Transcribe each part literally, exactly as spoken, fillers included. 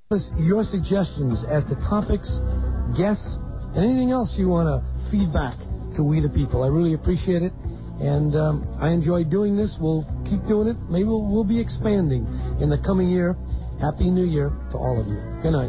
us your suggestions as to topics, guests, and anything else you want to feed back to We the People. I really appreciate it, and um, I enjoy doing this. We'll keep doing it. Maybe we'll, we'll be expanding in the coming year. Happy New Year to all of you. Good night.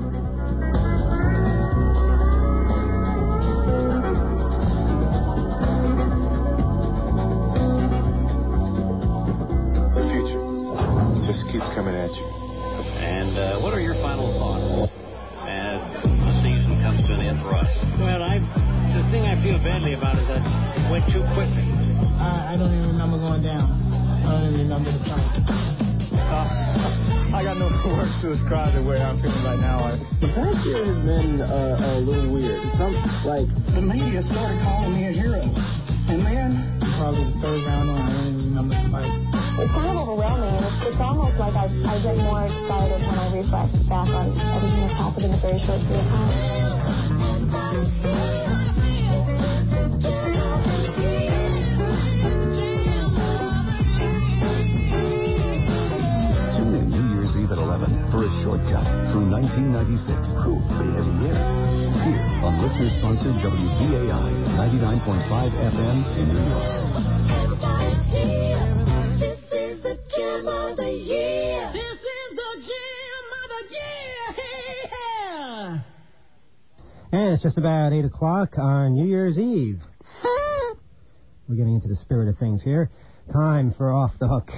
The future just keeps coming at you. And uh, what are your final thoughts as the season comes to an end for us? Well, I the thing I feel badly about is that it went too quickly. I, I don't even remember going down. I don't even remember the fight. Uh, I got no words to describe the way I'm feeling right now. I, the past year has been uh, a little weird. Some, like the media started calling me a hero, and then probably the third round on, I don't even remember the fight. It's kind of overwhelming, and it's, it's almost like I, I get more excited when I reflect back on everything that's happened in a very short period of time. Tune in New Year's Eve at eleven for a shortcut through nineteen ninety-six. Cool, pretty heavy year. Here on listener-sponsored W B A I ninety-nine point five F M in New York. And it's just about eight o'clock on New Year's Eve. We're getting into the spirit of things here. Time for Off the Hook.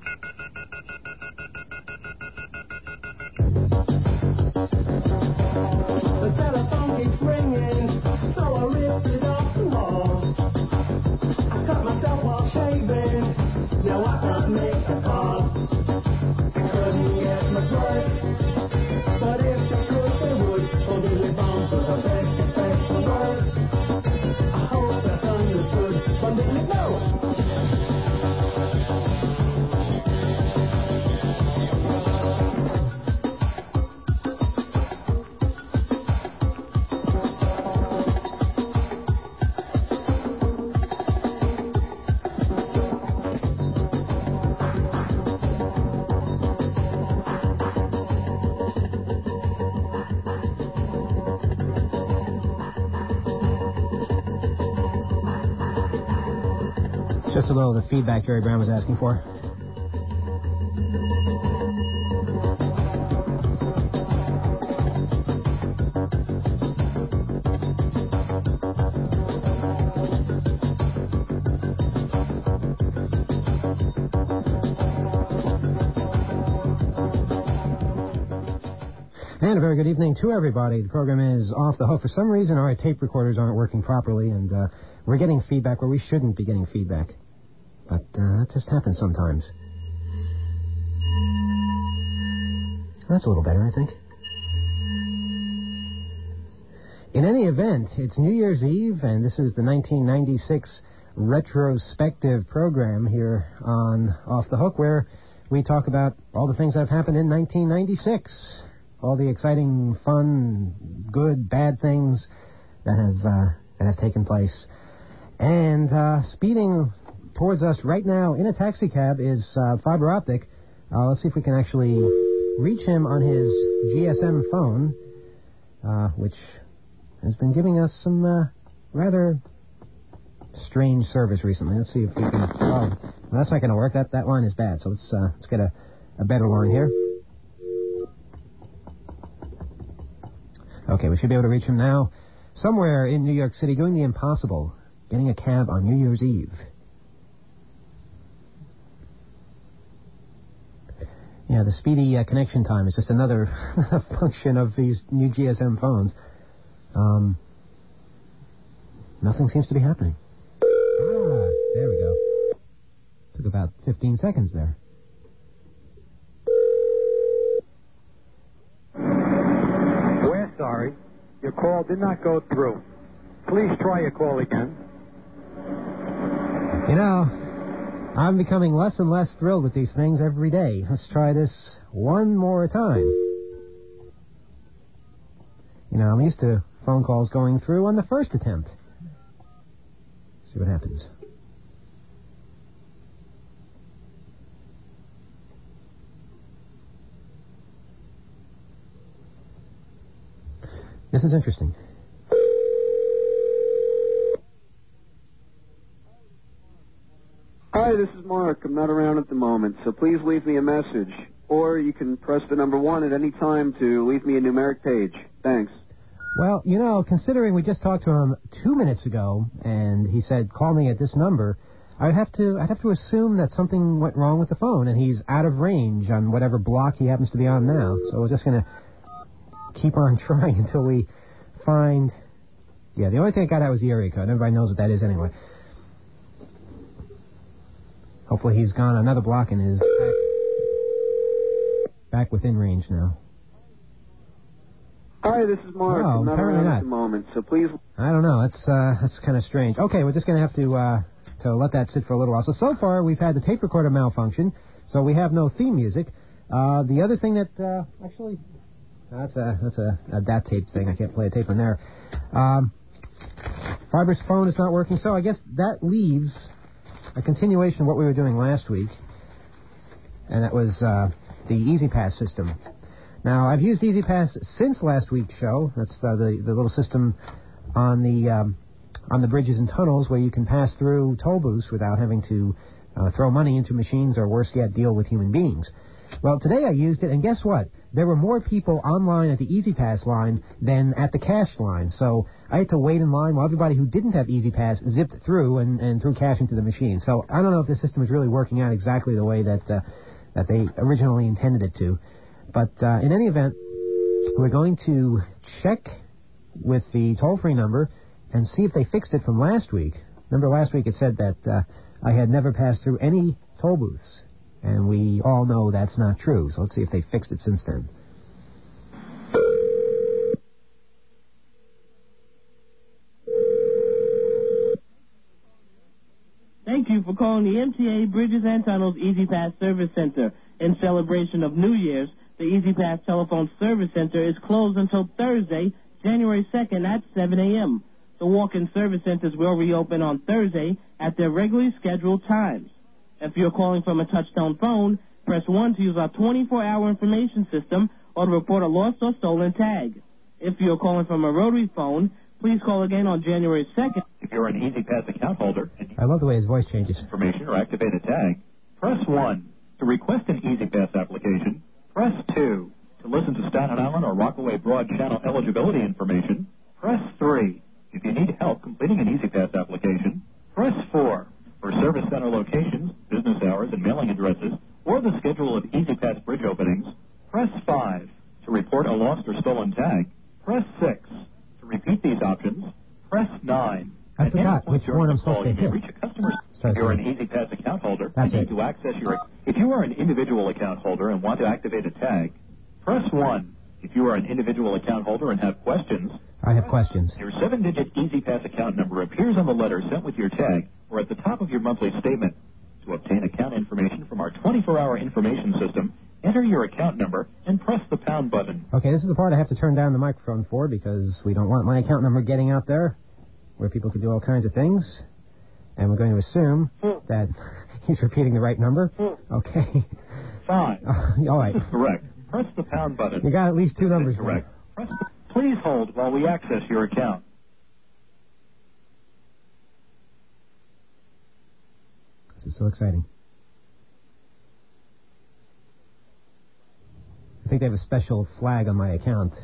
The telephone keeps ringing, so I ripped it off the wall. I cut myself while shaving, now I can't make a call. I couldn't get much work, but if you could, they would. So do it on to the face-to-face word. I hope that's understood, but did it know? Just a little of the feedback Jerry Brown was asking for. And a very good evening to everybody. The program is Off the Hook. For some reason, our tape recorders aren't working properly, and uh, we're getting feedback where we shouldn't be getting feedback. But uh, that just happens sometimes. That's a little better, I think. In any event, it's New Year's Eve, and this is the nineteen ninety-six retrospective program here on Off the Hook, where we talk about all the things that have happened in nineteen ninety-six. All the exciting, fun, good, bad things that have uh, that have taken place. And uh, speeding towards us right now in a taxi cab is uh, Fiber Optic. Uh, let's see if we can actually reach him on his G S M phone, uh, which has been giving us some uh, rather strange service recently. Let's see if we can... Oh, well, that's not going to work. That that line is bad. So let's, uh, let's get a, a better line here. Okay, we should be able to reach him now. Somewhere in New York City doing the impossible, getting a cab on New Year's Eve. Yeah, the speedy uh, connection time is just another function of these new G S M phones. Um, nothing seems to be happening. Ah, there we go. Took about fifteen seconds there. We're sorry. Your call did not go through. Please try your call again. You know, I'm becoming less and less thrilled with these things every day. Let's try this one more time. You know, I'm used to phone calls going through on the first attempt. See what happens. This is interesting. Hi, this is Mark. I'm not around at the moment, so please leave me a message. Or you can press the number one at any time to leave me a numeric page. Thanks. Well, you know, considering we just talked to him two minutes ago, and he said, call me at this number, I'd have to I'd have to assume that something went wrong with the phone, and he's out of range on whatever block he happens to be on now. So we're just going to keep on trying until we find... Yeah, the only thing I got out was the area code. Everybody knows what that is anyway. Hopefully he's gone another block and is back, back within range now. Hi, this is Mark. Oh, I'm not apparently around not. at the moment, so please... I don't know. That's uh, that's kind of strange. Okay, we're just going to have to uh, to let that sit for a little while. So, so far, we've had the tape recorder malfunction, so we have no theme music. Uh, the other thing that... Uh, actually, that's a that's a, a dat tape thing. I can't play a tape in there. Um, Fiber's phone is not working, so I guess that leaves a continuation of what we were doing last week, and that was uh, the E-ZPass system. Now, I've used E-ZPass since last week's show. That's uh, the the little system on the um, on the bridges and tunnels where you can pass through toll booths without having to uh, throw money into machines or, worse yet, deal with human beings. Well, today I used it, and guess what? There were more people online at the E-ZPass line than at the cash line. So I had to wait in line while everybody who didn't have E-ZPass zipped through and, and threw cash into the machine. So I don't know if the system is really working out exactly the way that uh, that they originally intended it to. But uh, in any event, we're going to check with the toll-free number and see if they fixed it from last week. Remember last week it said that uh, I had never passed through any toll booths. And we all know that's not true. So let's see if they fixed it since then. Thank you for calling the M T A Bridges and Tunnels E-ZPass Service Center. In celebration of New Year's, the E-ZPass Telephone Service Center is closed until Thursday, January second at seven a.m. The walk-in service centers will reopen on Thursday at their regularly scheduled times. If you're calling from a touch-tone phone, press one to use our twenty-four hour information system or to report a lost or stolen tag. If you're calling from a rotary phone, please call again on January second. If you're an E-ZPass account holder and I love the way his voice changes. Information or activate a tag, press one. To request an E-ZPass application, press two. To listen to Staten Island or Rockaway Broad Channel eligibility information, press three. If you need help completing an E-ZPass application, press four. For service center locations, business hours, and mailing addresses, or the schedule of E-ZPass bridge openings, press five. To report a lost or stolen tag, press six. To repeat these options, press nine. I forgot which one I'm supposed to you may hit. reach a customer. If you're an E-ZPass account holder and need to access your... If you are an individual account holder and want to activate a tag, press one. If you are an individual account holder and have questions... I have questions. Your seven-digit E-ZPass account number appears on the letter sent with your tag or at the top of your monthly statement. To obtain account information from our twenty-four hour information system, enter your account number and press the pound button. Okay, this is the part I have to turn down the microphone for because we don't want my account number getting out there where people could do all kinds of things. And we're going to assume that he's repeating the right number. Okay. Fine. Uh, all right. This is correct. Press the pound button. You got at least two numbers correct. Press the... Please hold while we access your account. This is so exciting. I think they have a special flag on my account.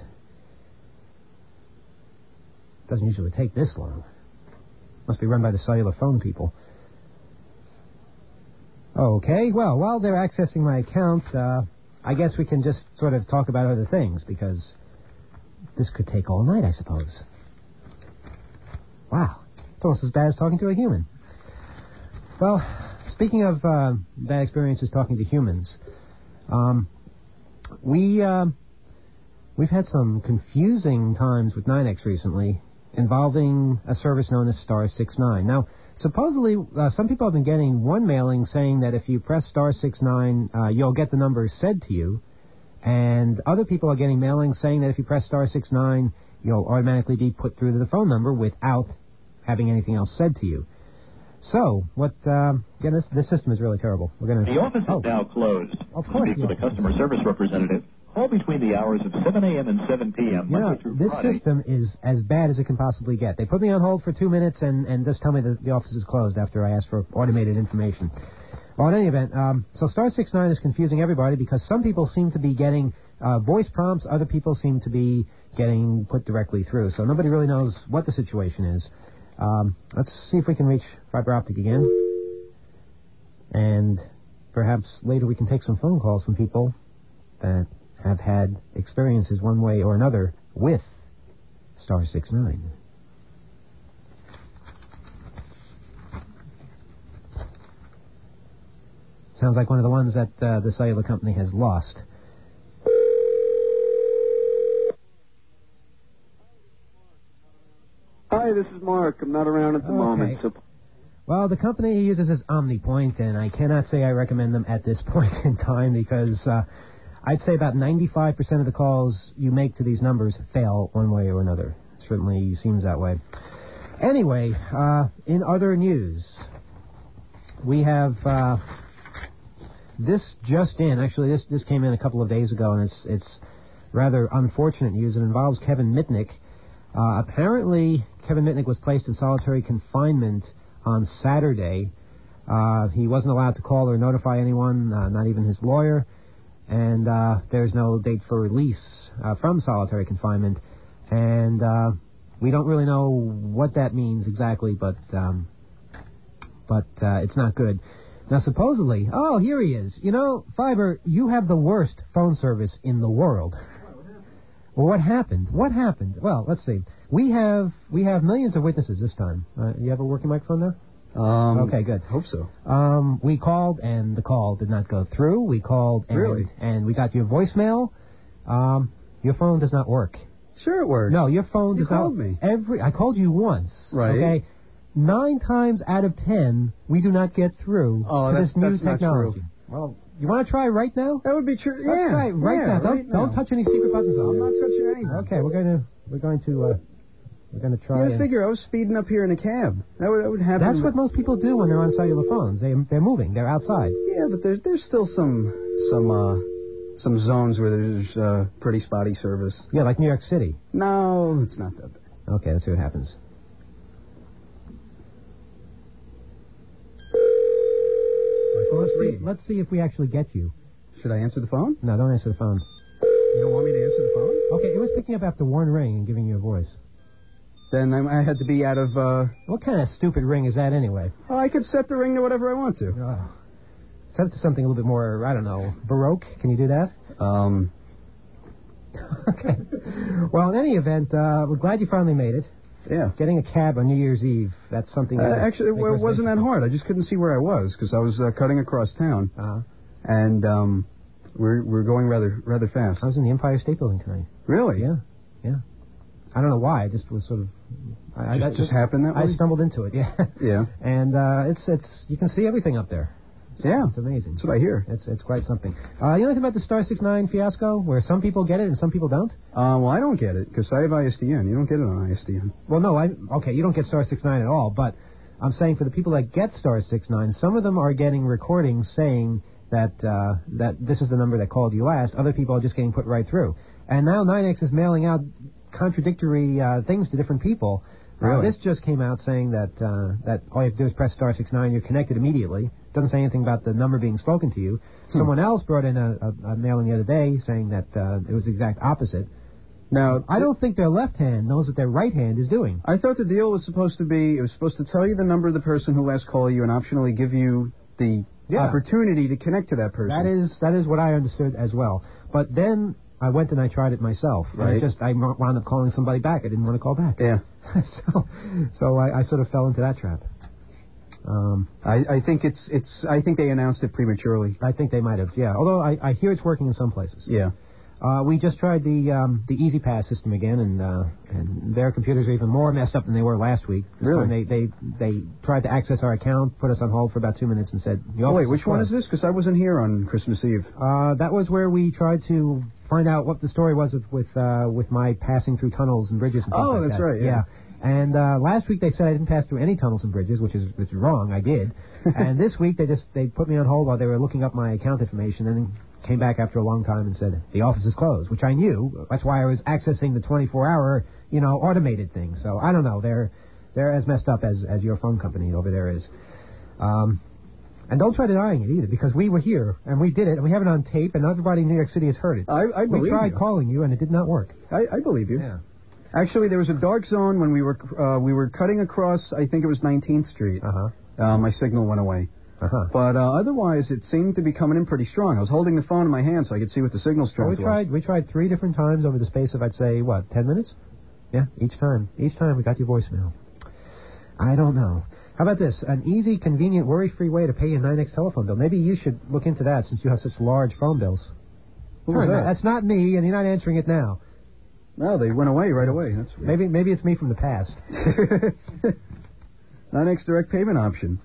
It doesn't usually take this long. Must be run by the cellular phone people. Okay, well, while they're accessing my account, uh, I guess we can just sort of talk about other things, because this could take all night, I suppose. Wow, it's almost as bad as talking to a human. Well, speaking of uh, bad experiences talking to humans, um, we, uh, we've had some confusing times with nine X recently involving a service known as star six nine. Now, supposedly, uh, some people have been getting one mailing saying that if you press star six nine, uh, you'll get the number said to you, and other people are getting mailings saying that if you press star six nine, you'll automatically be put through to the phone number without having anything else said to you. So, what, uh, yeah, this, this system is really terrible. We're gonna... The office oh. is now closed. Of course. To speak with a customer service representative, Call between the hours of seven a.m. and seven p.m. You know, Monday through this Friday. system is as bad as it can possibly get. They put me on hold for two minutes and, and just tell me that the office is closed after I ask for automated information. Well, in any event, um, so star six nine is confusing everybody because some people seem to be getting uh, voice prompts, other people seem to be getting put directly through. So nobody really knows what the situation is. Um, let's see if we can reach fiber optic again. And perhaps later we can take some phone calls from people that have had experiences one way or another with star six nine. Sounds like one of the ones that uh, the cellular company has lost. Hi, this is Mark. I'm not around at the Okay. moment. So Well, the company uses is OmniPoint, and I cannot say I recommend them at this point in time because uh, I'd say about ninety-five percent of the calls you make to these numbers fail one way or another. It certainly seems that way. Anyway, uh, in other news, we have uh, this just in. Actually, this this came in a couple of days ago, and it's it's rather unfortunate news. It involves Kevin Mitnick. Uh, apparently, Kevin Mitnick was placed in solitary confinement on Saturday. Uh, he wasn't allowed to call or notify anyone, uh, not even his lawyer, and uh, there's no date for release uh, from solitary confinement. And uh, we don't really know what that means exactly, but um, but uh, it's not good. Now, supposedly, oh, here he is. You know, Fiber, you have the worst phone service in the world. Well, what happened? What happened? Well, let's see. We have we have millions of witnesses this time. Uh, you have a working microphone now? Um, okay, good. Hope so. Um, we called and the call did not go through. We called and Really? and we got your voicemail. Um, your phone does not work. Sure, it works. No, your phone You does not. called me. Every I called you once. Right. Okay. Nine times out of ten, we do not get through Oh, to that's- this new that's not technology. true. Well, you want to try right now? That would be true. Let's Yeah. try it right yeah, now. Don't right don't now. touch any secret buttons. on I'm there. not touching anything. Okay, we're going to we're going to uh, we're going to try. Yeah, and- figure I was speeding up here in a cab. That would that would happen. That's what most people do when they're on cellular phones. They they're moving. They're outside. Yeah, but there's there's still some some uh some zones where there's uh pretty spotty service. Yeah, like New York City. No, it's not that bad. Okay, let's see what happens. Well, let's see. Let's see if we actually get you. Should I answer the phone? No, don't answer the phone. You don't want me to answer the phone? Okay, it was picking up after one ring and giving you a voice. Then I, I had to be out of. uh What kind of stupid ring is that anyway? Oh, I could set the ring to whatever I want to. Oh. Set it to something a little bit more, I don't know, Baroque. Can you do that? Um. Okay. Well, in any event, uh, we're glad you finally made it. Yeah. Getting a cab on New Year's Eve, that's something... Uh, that actually, it make us wasn't that hard. I just couldn't see where I was because I was uh, cutting across town, Uh-huh. and um, we're we're going rather rather fast. I was in the Empire State Building tonight. Really? Yeah, yeah. I don't know why. I just was sort of... I, Just, I, just happened that way. I stumbled into it, yeah. Yeah. And uh, it's it's you can see everything up there. It's, Yeah. It's amazing. That's what I hear. It's it's quite something. Uh, you know anything about the Star six nine fiasco, where some people get it and some people don't? Uh, well, I don't get it because I have I S D N. You don't get it on I S D N. Well, no, I okay, you don't get Star six nine at all, but I'm saying for the people that get Star six nine, some of them are getting recordings saying that uh, that this is the number that called you last. Other people are just getting put right through. And now nine X is mailing out contradictory uh, things to different people. Really? Uh, this just came out saying that uh, that all you have to do is press Star six nine, you're connected immediately. Doesn't say anything about the number being spoken to you. Hmm. Someone else brought in a, a, a mailing the other day saying that uh, it was the exact opposite. Now, I don't think their left hand knows what their right hand is doing. I thought the deal was supposed to be it was supposed to tell you the number of the person who last called you and optionally give you the Yeah. opportunity to connect to that person. That is that is what I understood as well. But then I went and I tried it myself. And Right. it just I wound up calling somebody back. I didn't want to call back. Yeah. so so I, I sort of fell into that trap. Um, I, I think it's it's I think they announced it prematurely. I think they might have, yeah. Although I, I hear it's working in some places. Yeah. Uh, we just tried the um, the Easy Pass system again, and uh, and their computers are even more messed up than they were last week. This Really? time They, they they tried to access our account, put us on hold for about two minutes, and said, "The Oh, office wait, which one is closed." this? Because I wasn't here on Christmas Eve. Uh, that was where we tried to find out what the story was with with, uh, with my passing through tunnels and bridges and things Oh, like that's that. right, yeah. And uh, last week they said I didn't pass through any tunnels and bridges, which is which is wrong. I did. And this week they just they put me on hold while they were looking up my account information and came back after a long time and said, the office is closed, which I knew. That's why I was accessing the twenty-four hour, you know, automated thing. So I don't know. They're they're as messed up as, as your phone company over there is. Um, and don't try denying it either, because we were here, and we did it, and we have it on tape, and everybody in New York City has heard it. I, I believe We tried you. calling you, and it did not work. I, I believe you. Yeah. Actually, there was a dark zone when we were uh, we were cutting across, I think it was nineteenth Street. Uh-huh. Uh, my signal went away. Uh-huh. But uh, otherwise, it seemed to be coming in pretty strong. I was holding the phone in my hand so I could see what the signal Well, strength we was. tried. We tried three different times over the space of, I'd say, what, ten minutes? Yeah, each time. Each time we got your voicemail. I don't know. How about this? An easy, convenient, worry-free way to pay your nine X telephone bill. Maybe you should look into that since you have such large phone bills. Who was that? That's not me, and you're not answering it now. No, they went away right away. That's weird. Maybe maybe it's me from the past. nine X direct payment option.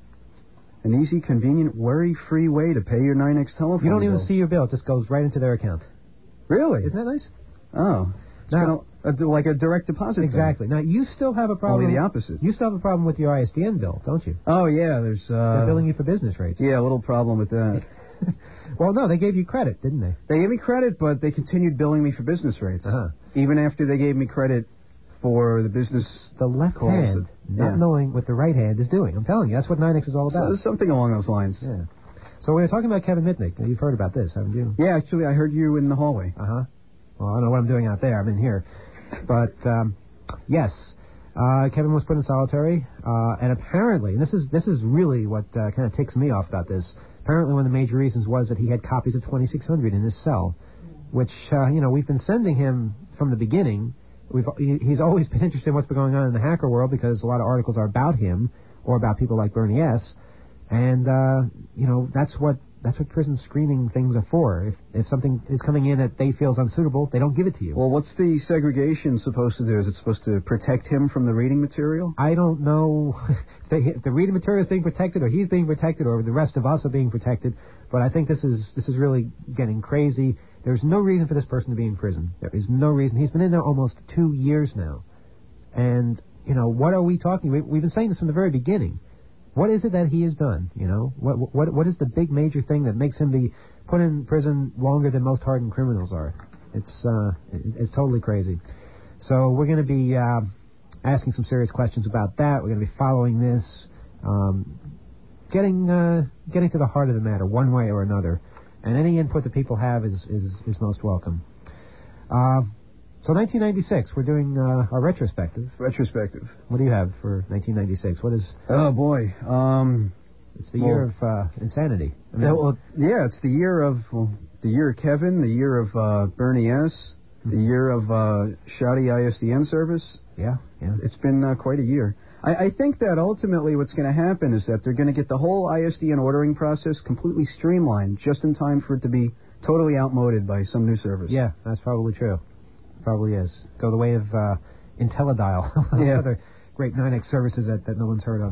An easy, convenient, worry-free way to pay your nine X telephone You don't even bill. see your bill. It just goes right into their account. Really? Isn't that nice? Oh. It's Now, kinda, uh, like a direct deposit exactly. Now, you still have a problem. Only the opposite. You still have a problem with your I S D N bill, don't you? Oh, yeah, there's... Uh, They're billing you for business rates. Yeah, a little problem with that. Well, no, they gave you credit, didn't they? They gave me credit, but they continued billing me for business rates. Uh-huh. Even after they gave me credit for the business... The left calls hand, that- not yeah. knowing what the right hand is doing. I'm telling you, that's what nine X is all So about. there's something along those lines. Yeah. So we were talking about Kevin Mitnick. You've heard about this, haven't you? Yeah, actually, I heard you in the hallway. Uh-huh. Well, I don't know what I'm doing out there. I'm in here. But, um, yes, uh, Kevin was put in solitary, uh, and apparently, and this is this is really what uh, kind of ticks me off about this, apparently one of the major reasons was that he had copies of twenty-six hundred in his cell, which, uh, you know, we've been sending him from the beginning. We've he, He's always been interested in what's been going on in the hacker world because a lot of articles are about him or about people like Bernie S., and, uh, you know, that's what That's what prison screening things are for. If if something is coming in that they feel is unsuitable, they don't give it to you. Well, what's the segregation supposed to do? Is it supposed to protect him from the reading material? I don't know if, they, if the reading material is being protected, or he's being protected, or the rest of us are being protected. But I think this is this is really getting crazy. There's no reason for this person to be in prison. There is no reason. He's been in there almost two years now. And, you know, what are we talking? We, we've been saying this from the very beginning. What is it that he has done? You know, what what what is the big major thing that makes him be put in prison longer than most hardened criminals are? It's uh, it, it's totally crazy. So we're going to be uh, asking some serious questions about that. We're going to be following this, um, getting uh, getting to the heart of the matter, one way or another. And any input that people have is is, is most welcome. Uh, So nineteen ninety-six, we're doing uh, our retrospective. Retrospective. What do you have for nineteen ninety-six? What is... Oh, boy. Um, it's the well, year of uh, insanity. I mean, yeah, well, yeah, it's the year of well, the year of Kevin, the year of uh, Bernie S., the year of uh, shoddy I S D N service. Yeah, yeah. It's been uh, quite a year. I, I think that ultimately what's going to happen is that they're going to get the whole I S D N ordering process completely streamlined just in time for it to be totally outmoded by some new service. Yeah, that's probably true. Probably is. Go the way of uh, IntelliDial, yeah. other great nine X services that, that no one's heard of.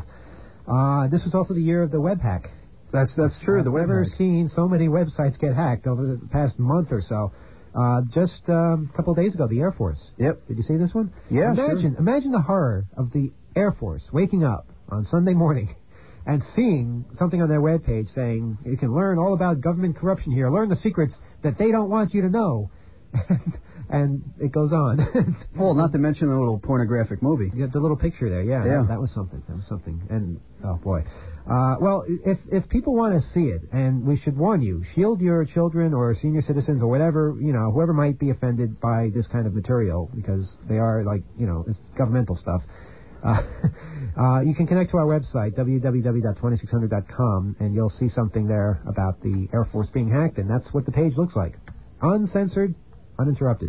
Uh, this was also the year of the web hack. That's that's true. I've the web never hack. seen so many websites get hacked over the past month or so. Uh, just um, a couple of days ago, the Air Force. Yep. Did you see this one? Yeah, Imagine, sure. imagine the horror of the Air Force waking up on Sunday morning and seeing something on their webpage saying, you can learn all about government corruption here. Learn the secrets that they don't want you to know. And it goes on. Well, not to mention the little pornographic movie. You got the little picture there, yeah. Yeah. That, that was something. That was something. And, oh, boy. Uh, well, if if people want to see it, and we should warn you, shield your children or senior citizens or whatever, you know, whoever might be offended by this kind of material, because they are, like, you know, it's governmental stuff. Uh, uh, you can connect to our website, w w w dot twenty-six hundred dot com, and you'll see something there about the Air Force being hacked, and that's what the page looks like. Uncensored, uninterrupted.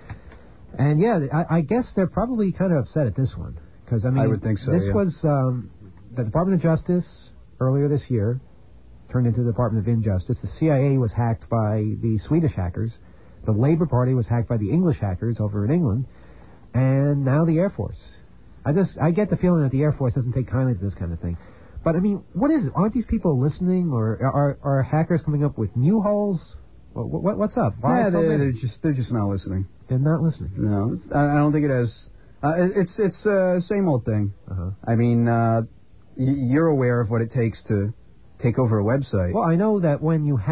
And yeah, I, I guess they're probably kind of upset at this one. Because, I mean, I would think so, this yeah. was um, the Department of Justice earlier this year turned into the Department of Injustice. The C I A was hacked by the Swedish hackers. The Labour Party was hacked by the English hackers over in England. And now the Air Force. I just I get the feeling that the Air Force doesn't take kindly to this kind of thing. But, I mean, what is it? Aren't these people listening? Or are, are hackers coming up with new holes? What, what, what's up? Why Yeah, so they're, many? they're just they're just not listening. They're not listening. No, it's, I, I don't think it has. Uh, it, it's it's uh, same old thing. Uh-huh. I mean, uh, y- you're aware of what it takes to take over a website. Well, I know that when you have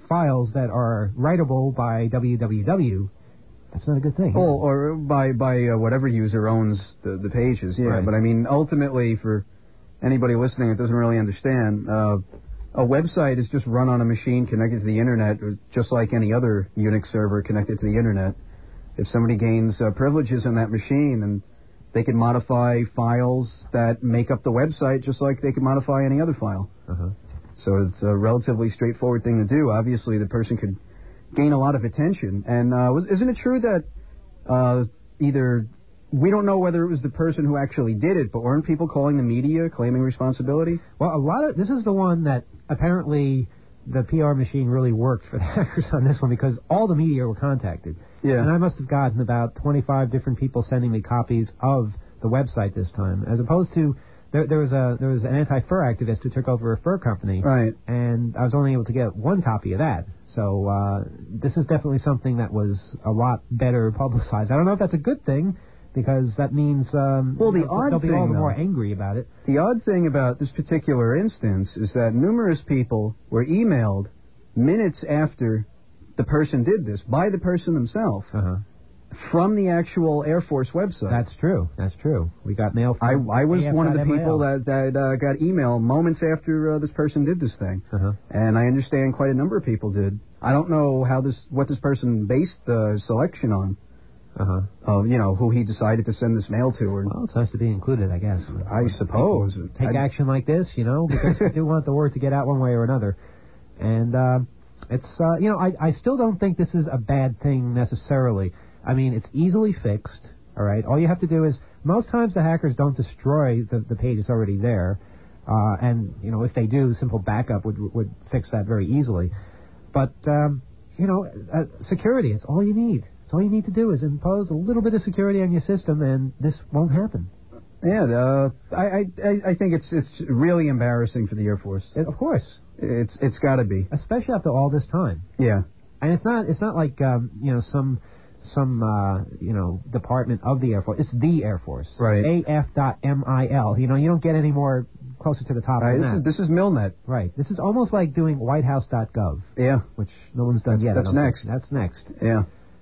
files that are writable by W W W, that's not a good thing. Oh, or by by uh, whatever user owns the, the pages, yeah. Right. But I mean, ultimately, for anybody listening that doesn't really understand, uh, a website is just run on a machine connected to the Internet, just like any other Unix server connected to the Internet. If somebody gains uh, privileges on that machine, then they can modify files that make up the website just like they can modify any other file. Uh-huh. So it's a relatively straightforward thing to do. Obviously, the person could gain a lot of attention. And uh, was, isn't it true that uh, either... We don't know whether it was the person who actually did it, but weren't people calling the media, claiming responsibility? Well, a lot of... This is the one that apparently the P R machine really worked for the hackers on this one, because all the media were contacted. Yeah. And I must have gotten about twenty-five different people sending me copies of the website this time, as opposed to... There, there was a there was an anti-fur activist who took over a fur company, right? And I was only able to get one copy of that. So uh, this is definitely something that was a lot better publicized. I don't know if that's a good thing, because that means um, well, the they'll, odd they'll be thing, all the though, more angry about it. The odd thing about this particular instance is that numerous people were emailed minutes after the person did this by the person themselves. Uh-huh. From the actual Air Force website. That's true. That's true. We got mail from I, I was A F one of the M I L. people that, that uh, got email moments after uh, this person did this thing. Uh-huh. And I understand quite a number of people did. I don't know how this, what this person based the selection on. Uh-huh. Of, you know, who he decided to send this mail to. Or, well, it's nice to be included, I guess. I suppose. Take I'd, action like this, you know, because we do want the word to get out one way or another. And uh, it's, uh, you know, I, I still don't think this is a bad thing necessarily. I mean, it's easily fixed, all right? All you have to do is, most times the hackers don't destroy the, the page that's already there. Uh, and, you know, if they do, simple backup would would fix that very easily. But, um, you know, uh, security, it's all you need. It's all you need to do is impose a little bit of security on your system, and this won't happen. Yeah, uh, I, I I think it's it's really embarrassing for the Air Force. It, of course. It's It's got to be. Especially after all this time. Yeah. And it's not it's not like, um, you know, some... some, uh, you know, department of the Air Force. It's the Air Force. Right. A F dot M I L. You know, you don't get any more closer to the top right, than this that. Is, this is Milnet. Right. This is almost like doing white house dot gov. Yeah. Which no one's done that's, yet. That's next. Think. That's next. Yeah.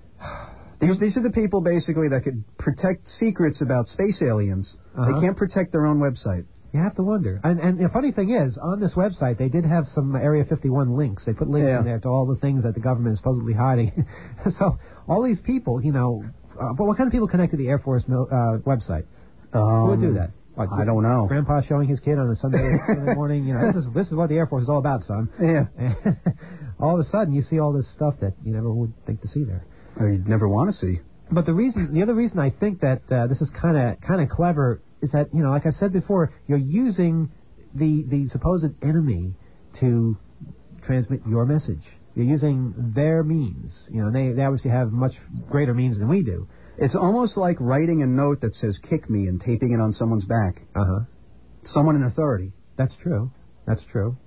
These, these are the people, basically, that could protect secrets about space aliens. Uh-huh. They can't protect their own website. You have to wonder. And, and the funny thing is, on this website, they did have some Area fifty-one links. They put links yeah. in there to all the things that the government is supposedly hiding. So all these people, you know, uh, but what kind of people connect to the Air Force mil- uh, website? Um, Who would do that? What, I don't know. Grandpa showing his kid on a Sunday, Sunday morning, you know, this is this is what the Air Force is all about, son. Yeah. And all of a sudden, you see all this stuff that you never would think to see there. Or you'd never want to see. But the reason, the other reason I think that uh, this is kind of kind of clever is that, you know, like I said before, you're using the the supposed enemy to transmit your message. You're using their means. You know, they they obviously have much greater means than we do. It's almost like writing a note that says "kick me" and taping it on someone's back. Uh huh. Someone in authority. That's true. That's true.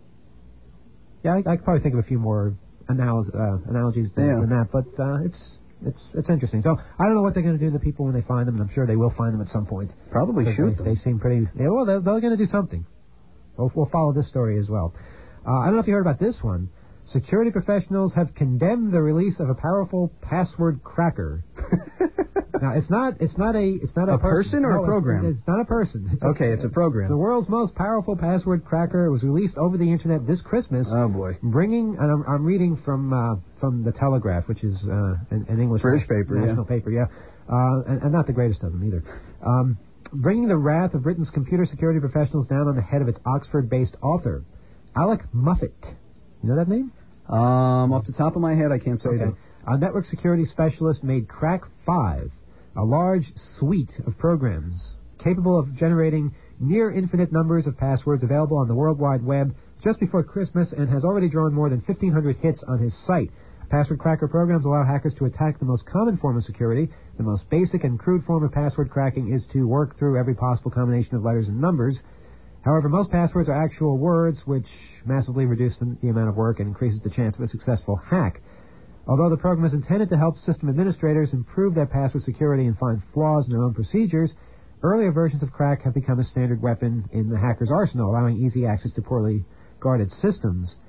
Yeah, I, I could probably think of a few more anal- uh, analogies than, yeah. than that, but uh, it's. It's it's interesting. So I don't know what they're going to do to the people when they find them, and I'm sure they will find them at some point. Probably shoot they, them. They seem pretty... Yeah, well, they're, they're going to do something. We'll, we'll follow this story as well. Uh, I don't know if you heard about this one. Security professionals have condemned the release of a powerful password cracker. Now, it's not it's not a it's not a, a person, person or no, a program. It's, it's not a person. It's okay, a, it's a program. The world's most powerful password cracker was released over the internet this Christmas. Oh boy! Bringing, and I'm, I'm reading from uh, from the Telegraph, which is uh, an, an English British paper, national yeah. paper, yeah, uh, and, and not the greatest of them either. Um, bringing the wrath of Britain's computer security professionals down on the head of its Oxford-based author, Alec Muffet. You know that name? Um, off the top of my head, I can't say okay. that. A network security specialist made Crack five, a large suite of programs capable of generating near infinite numbers of passwords available on the World Wide Web just before Christmas, and has already drawn more than fifteen hundred hits on his site. Password cracker programs allow hackers to attack the most common form of security. The most basic and crude form of password cracking is to work through every possible combination of letters and numbers. However, most passwords are actual words, which massively reduce the, the amount of work and increases the chance of a successful hack. Although the program is intended to help system administrators improve their password security and find flaws in their own procedures, earlier versions of Crack have become a standard weapon in the hacker's arsenal, allowing easy access to poorly guarded systems.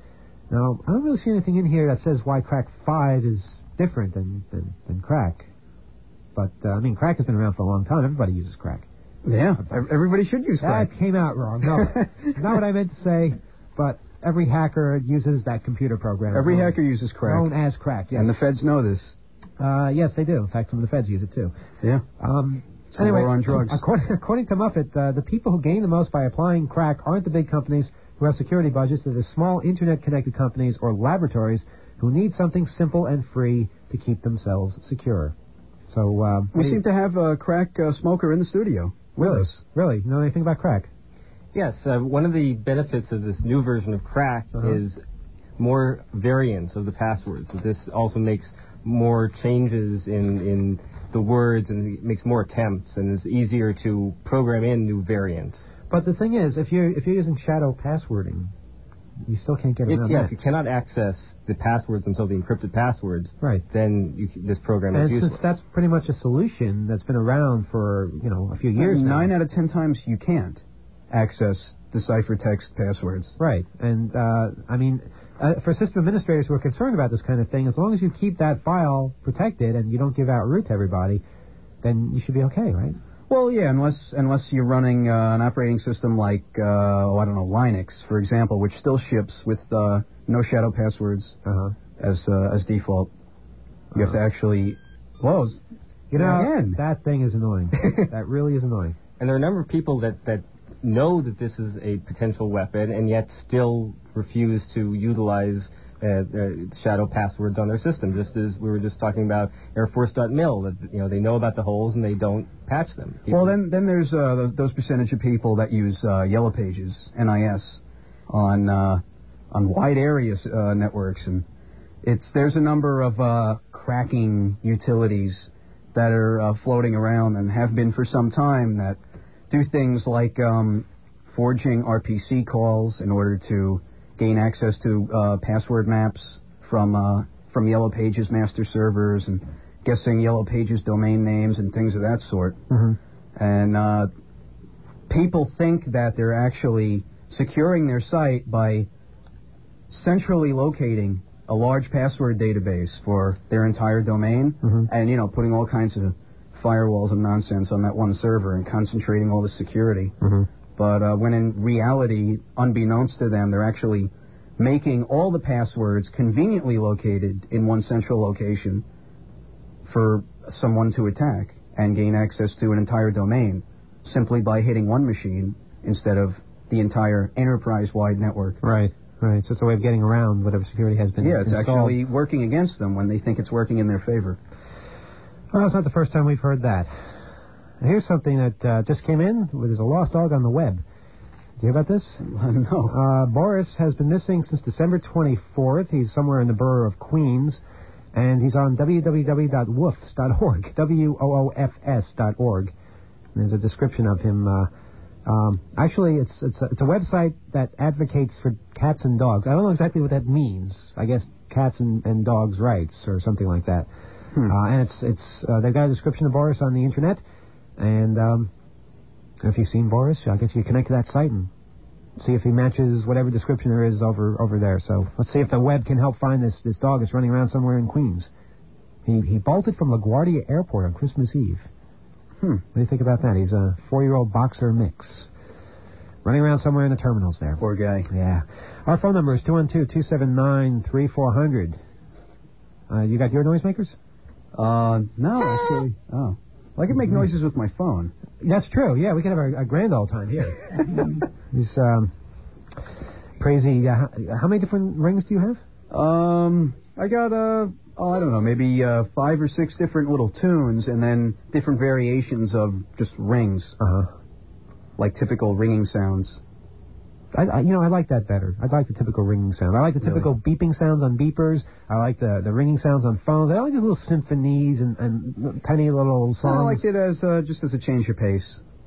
Now, I don't really see anything in here that says why crack five is different than, than, than crack. But, uh, I mean, crack has been around for a long time. Everybody uses crack. Yeah, everybody should use crack. That came out wrong. No, not what I meant to say, but every hacker uses that computer program. Every known, hacker uses crack. Known as crack, yes. And the feds know this. Uh, yes, they do. In fact, some of the feds use it, too. Yeah. Um, Some anyway, are on drugs. According, according to Muffet, uh, the people who gain the most by applying crack aren't the big companies who have security budgets. They're the small Internet-connected companies or laboratories who need something simple and free to keep themselves secure. So uh, We hey, seem to have a crack uh, smoker in the studio. Really? With us. Really? You know anything about crack? Yes. Uh, one of the benefits of this new version of crack Uh-huh. is more variants of the passwords. So this also makes more changes in, in the words and it makes more attempts and it's easier to program in new variants. But the thing is, if you're, if you're using shadow passwording, you still can't get If, around yeah, that. if you cannot access the passwords themselves, the encrypted passwords, right. then you, this program and is useless. since that's pretty much a solution that's been around for, you know, a few years now. Nine out of ten times you can't access the ciphertext passwords. Right. And, uh, I mean, uh, for system administrators who are concerned about this kind of thing, as long as you keep that file protected and you don't give out root to everybody, then you should be okay, right? Well, yeah, unless unless you're running uh, an operating system like, uh, oh, I don't know, Linux, for example, which still ships with uh, no shadow passwords uh-huh. as uh, as default. You uh-huh. have to actually... Well, you know, again. that thing is annoying. That really is annoying. And there are a number of people that, that know that this is a potential weapon and yet still refuse to utilize uh, uh, shadow passwords on their system, just as we were just talking about Air Force dot mil, that you know they know about the holes and they don't patch them. People well, then then there's uh, those, those percentage of people that use uh, Yellow Pages, N I S, on uh, on wide area uh, networks, and it's there's a number of uh, cracking utilities that are uh, floating around and have been for some time that do things like um, forging R P C calls in order to gain access to uh, password maps from uh, from Yellow Pages master servers and guessing Yellow Pages domain names and things of that sort. Mm-hmm. And uh, people think that they're actually securing their site by centrally locating a large password database for their entire domain mm-hmm. and, you know, putting all kinds of firewalls and nonsense on that one server and concentrating all the security. Mm-hmm. But uh, when in reality, unbeknownst to them, they're actually making all the passwords conveniently located in one central location for someone to attack and gain access to an entire domain simply by hitting one machine instead of the entire enterprise-wide network. Right, right. So it's a way of getting around whatever security has been Yeah, it's installed. actually working against them when they think it's working in their favor. Well, it's not the first time we've heard that. Here's something that uh, just came in. There's a lost dog on the web. Did you hear about this? No. Uh, Boris has been missing since December twenty-fourth. He's somewhere in the borough of Queens, and he's on w w w dot woofs dot org, W O O F S dot org. There's a description of him. Uh, um, actually, it's it's a, it's a website that advocates for cats and dogs. I don't know exactly what that means. I guess cats and, and dogs' rights or something like that. Hmm. Uh, and it's it's uh, they've got a description of Boris on the internet. And um, if you've seen Boris, I guess you connect to that site and see if he matches whatever description there is over over there. So let's see if the web can help find this, this dog that's running around somewhere in Queens. He he bolted from LaGuardia Airport on Christmas Eve. Hmm. What do you think about that? He's a four-year-old boxer mix. Running around somewhere in the terminals there. Poor guy. Yeah. Our phone number is two one two, two seven nine, three four zero zero. Uh, you got your noisemakers? Uh, no, actually. Oh. Well, I can make noises with my phone. That's true. Yeah, we can have a, a grand old time here. These um, crazy. Uh, how, how many different rings do you have? Um, I got uh, oh, I don't know, maybe uh, five or six different little tunes, and then different variations of just rings. Uh huh. Like typical ringing sounds. I, I, you know, I like that better. I like the typical ringing sound. I like the typical really? beeping sounds on beepers. I like the, the ringing sounds on phones. I like these little symphonies and, and tiny little songs. I like it as uh, just as a change of pace.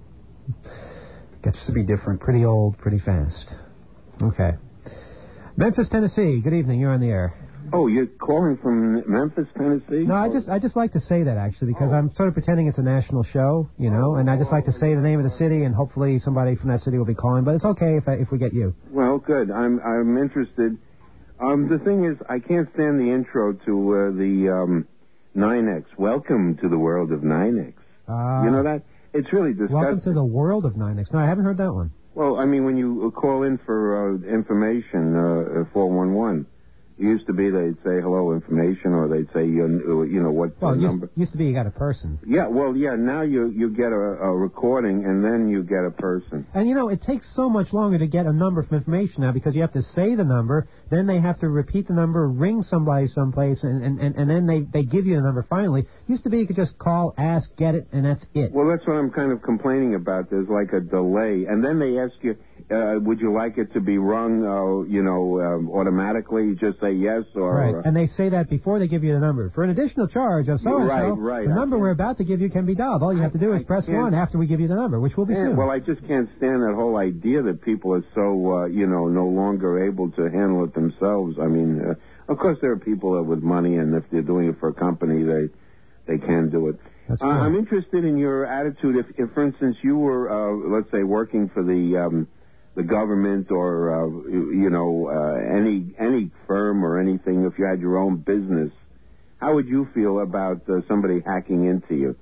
Gets to be different. Pretty old, pretty fast. Okay. Memphis, Tennessee. Good evening. You're on the air. Oh, you're calling from Memphis, Tennessee? No, I just I just like to say that, actually, because oh. I'm sort of pretending it's a national show, you know, and I just like to say the name of the city, and hopefully somebody from that city will be calling. But it's okay if I, if we get you. Well, good. I'm I'm interested. Um, the thing is, I can't stand the intro to uh, the um, nine X. Welcome to the world of nine X. Uh, you know that? It's really disgusting. Welcome to the world of nine X. No, I haven't heard that one. Well, I mean, when you call in for uh, information, uh, four one one, it used to be they'd say hello information, or they'd say, you, you know, what well, uh, used, number. used to be you got a person. Yeah, well, yeah, now you, you get a, a recording, and then you get a person. And, you know, it takes so much longer to get a number from information now because you have to say the number, then they have to repeat the number, ring somebody someplace, and, and, and, and then they, they give you the number finally. Used to be you could just call, ask, get it, and that's it. Well, that's what I'm kind of complaining about. There's like a delay. And then they ask you, uh, would you like it to be rung, uh, you know, um, automatically? You just say yes or... Right, uh, and they say that before they give you the number. For an additional charge of so-and-so, right, right, the number we're about to give you can be dialed. All you have to do is I press can't- one after we give you the number, which will be Yeah, soon. well, I just can't stand that whole idea that people are so, uh, you know, no longer able to handle it themselves. I mean, uh, of course, there are people that with money, and if they're doing it for a company, they they can do it. That's uh, I'm interested in your attitude. If, if, for instance, you were, uh, let's say, working for the um, the government or, uh, you know, uh, any any firm or anything, if you had your own business, how would you feel about uh, somebody hacking into you?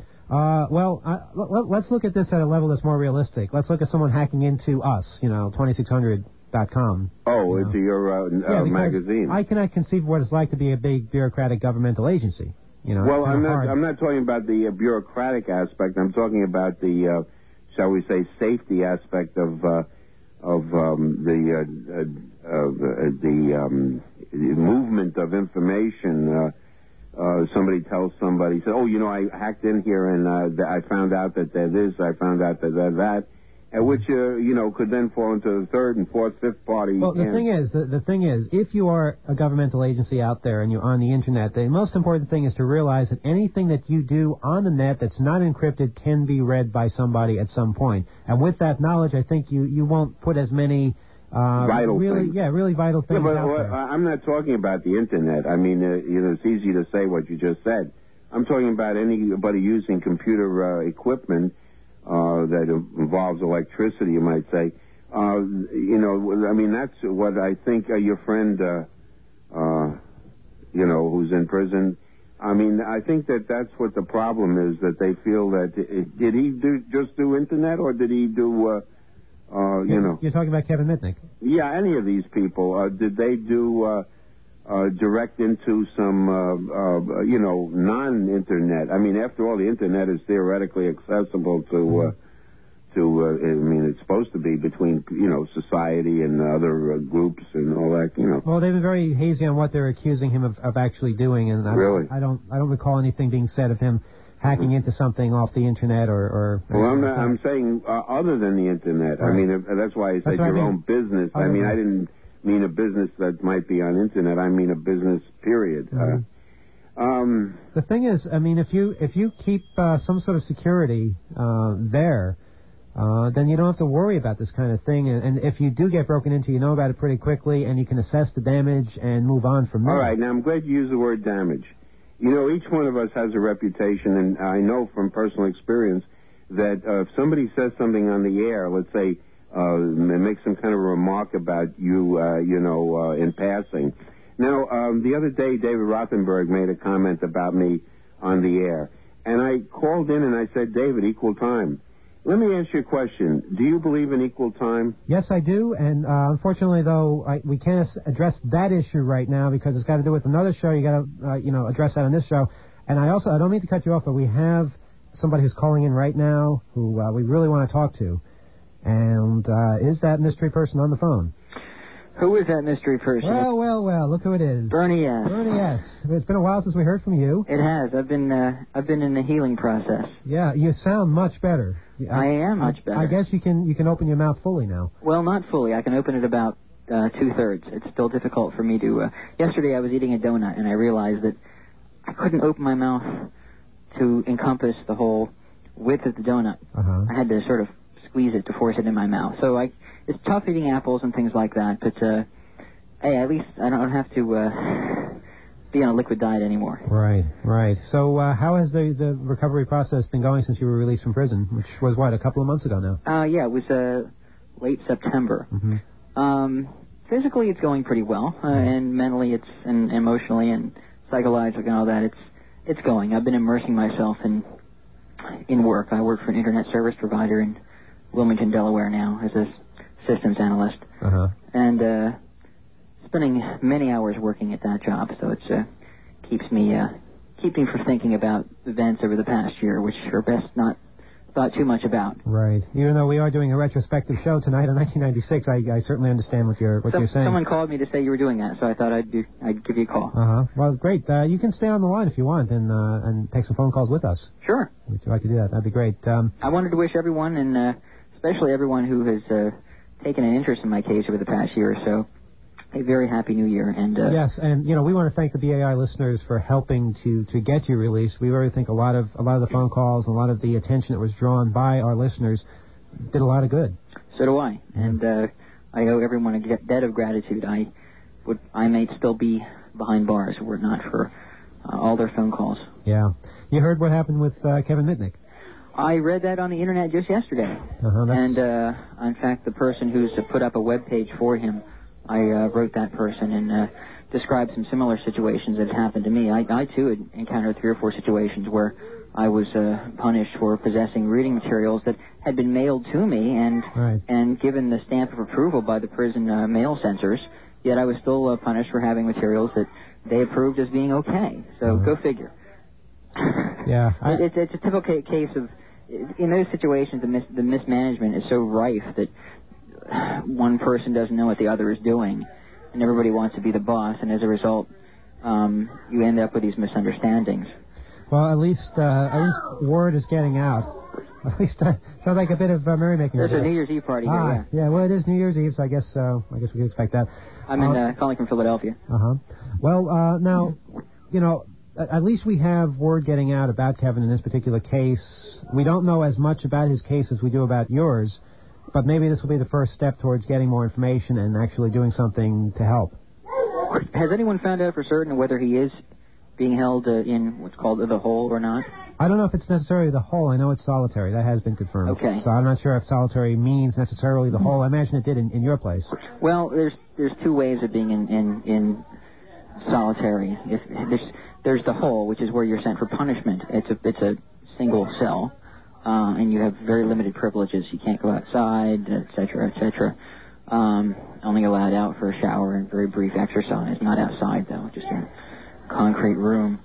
Uh, well, I, let, let's look at this at a level that's more realistic. Let's look at someone hacking into us, you know, twenty-six hundred dot com. Oh, you know. into your uh, yeah, uh, magazine. I cannot conceive of what it's like to be a big bureaucratic governmental agency. You know, well, it's I'm not. hard. I'm not talking about the uh, bureaucratic aspect. I'm talking about the, uh, shall we say, safety aspect of uh, of um, the uh, uh, of, uh, the um, movement of information. Uh, uh, somebody tells somebody, said, "Oh, you know, I hacked in here and uh, th- I found out that they're this. I found out that they're that." And which, uh, you know, could then fall into the third and fourth, fifth party. Well, the and- thing is, the, the thing is, if you are a governmental agency out there and you're on the Internet, the most important thing is to realize that anything that you do on the net that's not encrypted can be read by somebody at some point. And with that knowledge, I think you, you won't put as many uh, Vital really, things. yeah, really vital things Yeah, but out uh, there. I'm not talking about the Internet. I mean, uh, you know, it's easy to say what you just said. I'm talking about anybody using computer uh, equipment uh, that involves electricity, you might say. Uh, you know, I mean, that's what I think uh, your friend, uh, uh, you know, who's in prison. I mean, I think that that's what the problem is, that they feel that, it, did he do just do Internet, or did he do, uh, uh, you you're, know. You're talking about Kevin Mitnick. Yeah, any of these people. Uh, did they do uh, uh, direct into some, uh, uh, you know, non-Internet? I mean, after all, the Internet is theoretically accessible to, uh, to. Uh, I mean, it's supposed to be between, you know, society and other uh, groups and all that, you know. Well, they've been very hazy on what they're accusing him of, of actually doing, and I, Really? I don't, I don't recall anything being said of him hacking into something off the Internet or. or Well, I'm not, I'm saying uh, other than the Internet. Right. I mean, if, that's why I said That's what I your mean. own business. I Other mean, than- I didn't mean a business that might be on Internet. I mean a business, period. Mhm. Uh, um, The thing is, I mean, if you if you keep uh, some sort of security uh, there, uh, then you don't have to worry about this kind of thing. And, and if you do get broken into, you know about it pretty quickly, and you can assess the damage and move on from there. all right, now I'm glad you used the word damage. You know, each one of us has a reputation, and I know from personal experience that uh, if somebody says something on the air, let's say, uh, make some kind of remark about you, uh, you know, uh, in passing. Now, um, the other day, David Rothenberg made a comment about me on the air, and I called in and I said, David, equal time. Let me ask you a question. Do you believe in equal time? Yes, I do, and uh, unfortunately, though, I, we can't address that issue right now because it's got to do with another show. You got to, uh, you know, address that on this show. And I also, I don't mean to cut you off, but we have somebody who's calling in right now who uh, we really want to talk to. And uh, is that mystery person on the phone? Who is that mystery person? Well, well, well. Look who it is. Bernie S. Bernie S. It's been a while since we heard from you. It has. I've been, uh, I've been in the healing process. Yeah, you sound much better. I am much better. I guess you can you can open your mouth fully now. Well, not fully. I can open it about uh, two thirds. It's still difficult for me to. Uh, yesterday, I was eating a donut and I realized that I couldn't open my mouth to encompass the whole width of the donut. Uh-huh. I had to sort of squeeze it to force it in my mouth. So I, it's tough eating apples and things like that. But uh, hey, at least I don't have to uh, be on a liquid diet anymore. Right, right. So uh, how has the, the recovery process been going since you were released from prison, which was, what, a couple of months ago now? Uh, yeah, it was uh, late September. Mm-hmm. Um, physically, it's going pretty well, uh, and mentally, it's and emotionally and psychologically and all that, it's it's going. I've been immersing myself in in work. I work for an internet service provider in Wilmington, Delaware now as a systems analyst, Uh-huh. and uh, spending many hours working at that job. So it uh, keeps me uh, keeps me from thinking about events over the past year, which are best not thought too much about. Right. Even though we are doing a retrospective show tonight on nineteen ninety-six, I, I certainly understand what you're what Some, you're saying. Someone called me to say you were doing that, so I thought I'd do, I'd give you a call. Uh huh. Well, great. Uh, you can stay on the line if you want and uh, and take some phone calls with us. Sure. Would you like to do that? That'd be great. Um, I wanted to wish everyone, and uh, especially everyone who has uh, taken an interest in my case over the past year or so, a very happy New Year. And uh, yes, and you know we want to thank the B A I listeners for helping to, to get you released. We really think a lot of a lot of the phone calls, a lot of the attention that was drawn by our listeners, did a lot of good. So do I, and uh, I owe everyone a debt of gratitude. I would I may still be behind bars were it not for uh, all their phone calls. Yeah, you heard what happened with uh, Kevin Mitnick. I read that on the internet just yesterday, uh-huh, and uh, in fact, the person who's uh, put up a web page for him, I uh, wrote that person and uh, described some similar situations that had happened to me. I, I too had encountered three or four situations where I was uh, punished for possessing reading materials that had been mailed to me and right. and given the stamp of approval by the prison uh, mail censors. Yet I was still uh, punished for having materials that they approved as being okay. So uh-huh. go figure. Yeah, I... it, it's, it's a typical case of in those situations the, mis- the mismanagement is so rife that one person doesn't know what the other is doing, and everybody wants to be the boss, and as a result, um, you end up with these misunderstandings. Well, at least uh, at least word is getting out. At least uh, sounds like a bit of uh, merrymaking. There's a New Year's Eve party ah, here. Yeah. yeah. Well, it is New Year's Eve, so I guess uh, I guess we can expect that. I'm in, uh, calling from Philadelphia. Uh huh. Well, uh, now, you know, at least we have word getting out about Kevin in this particular case. We don't know as much about his case as we do about yours, but maybe this will be the first step towards getting more information and actually doing something to help. Has anyone found out for certain whether he is being held uh, in what's called the hole or not? I don't know if it's necessarily the hole. I know it's solitary. That has been confirmed. Okay. So I'm not sure if solitary means necessarily the hole. I imagine it did in, in your place. Well, there's there's two ways of being in, in, in solitary. If, there's there's the hole, which is where you're sent for punishment. It's a it's a single cell, uh, and you have very limited privileges. You can't go outside, et cetera, et cetera. Um, only allowed out for a shower and very brief exercise. Not outside though, just in a concrete room.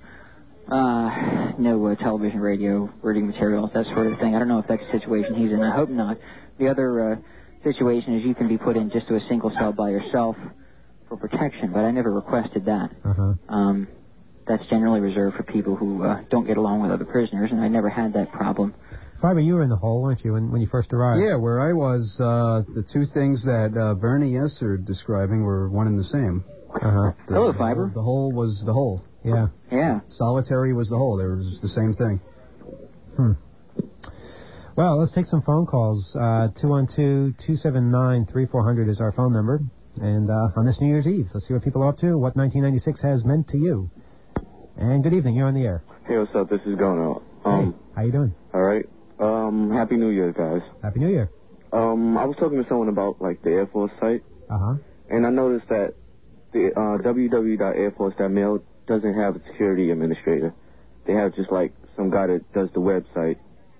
Uh, no uh, television, radio, reading materials, that sort of thing. I don't know if that's the situation he's in. I hope not. The other uh, situation is you can be put in just to a single cell by yourself for protection, but I never requested that. Uh-huh. Um, that's generally reserved for people who uh, don't get along with other prisoners, and I never had that problem. Fiber, you were in the hole, weren't you, when, when you first arrived? Yeah, where I was, uh, the two things that uh, Bernie Esser describing were one and the same. Uh-huh. The, Hello, Fiber. The hole was the hole. Yeah. Yeah. Solitary was the hole. There was the same thing. Hmm. Well, let's take some phone calls. Uh, two one two, two seven nine, three four zero zero is our phone number. And uh, on this New Year's Eve, let's see what people are up to, what nineteen ninety-six has meant to you. And good evening. You're on the air. Hey, what's up? This is going on. Um, hey, how you doing? All right. Um, Happy New Year, guys. Happy New Year. Um, I was talking to someone about, like, the Air Force site. Uh-huh. And I noticed that the uh, w w w dot air force dot mil doesn't have a security administrator. They have just, like, some guy that does the website.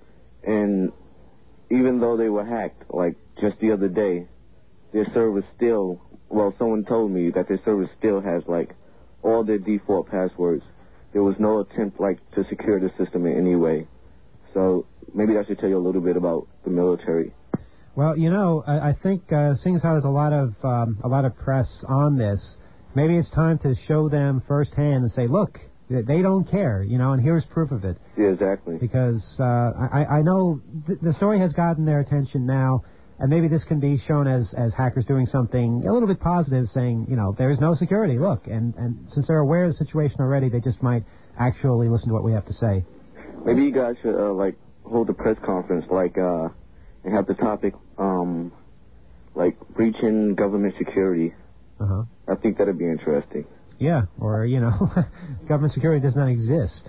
And even though they were hacked, like, just the other day, their server still, well, someone told me that their server still has, like, all their default passwords. There was no attempt, like, to secure the system in any way. So maybe I should tell you a little bit about the military. Well, you know, I, I think uh, seeing as how there's a lot of um, a lot of press on this, maybe it's time to show them firsthand and say, look, they don't care, you know, and here's proof of it. Yeah, exactly. Because uh, I, I know th- the story has gotten their attention now, and maybe this can be shown as, as hackers doing something a little bit positive, saying, you know, there is no security, look. And, and since they're aware of the situation already, they just might actually listen to what we have to say. Maybe you guys should, uh, like, hold a press conference, like, uh, and have the topic, um, like, breaching government security. Uh-huh. I think that'd be interesting. Yeah, or, you know, government security does not exist.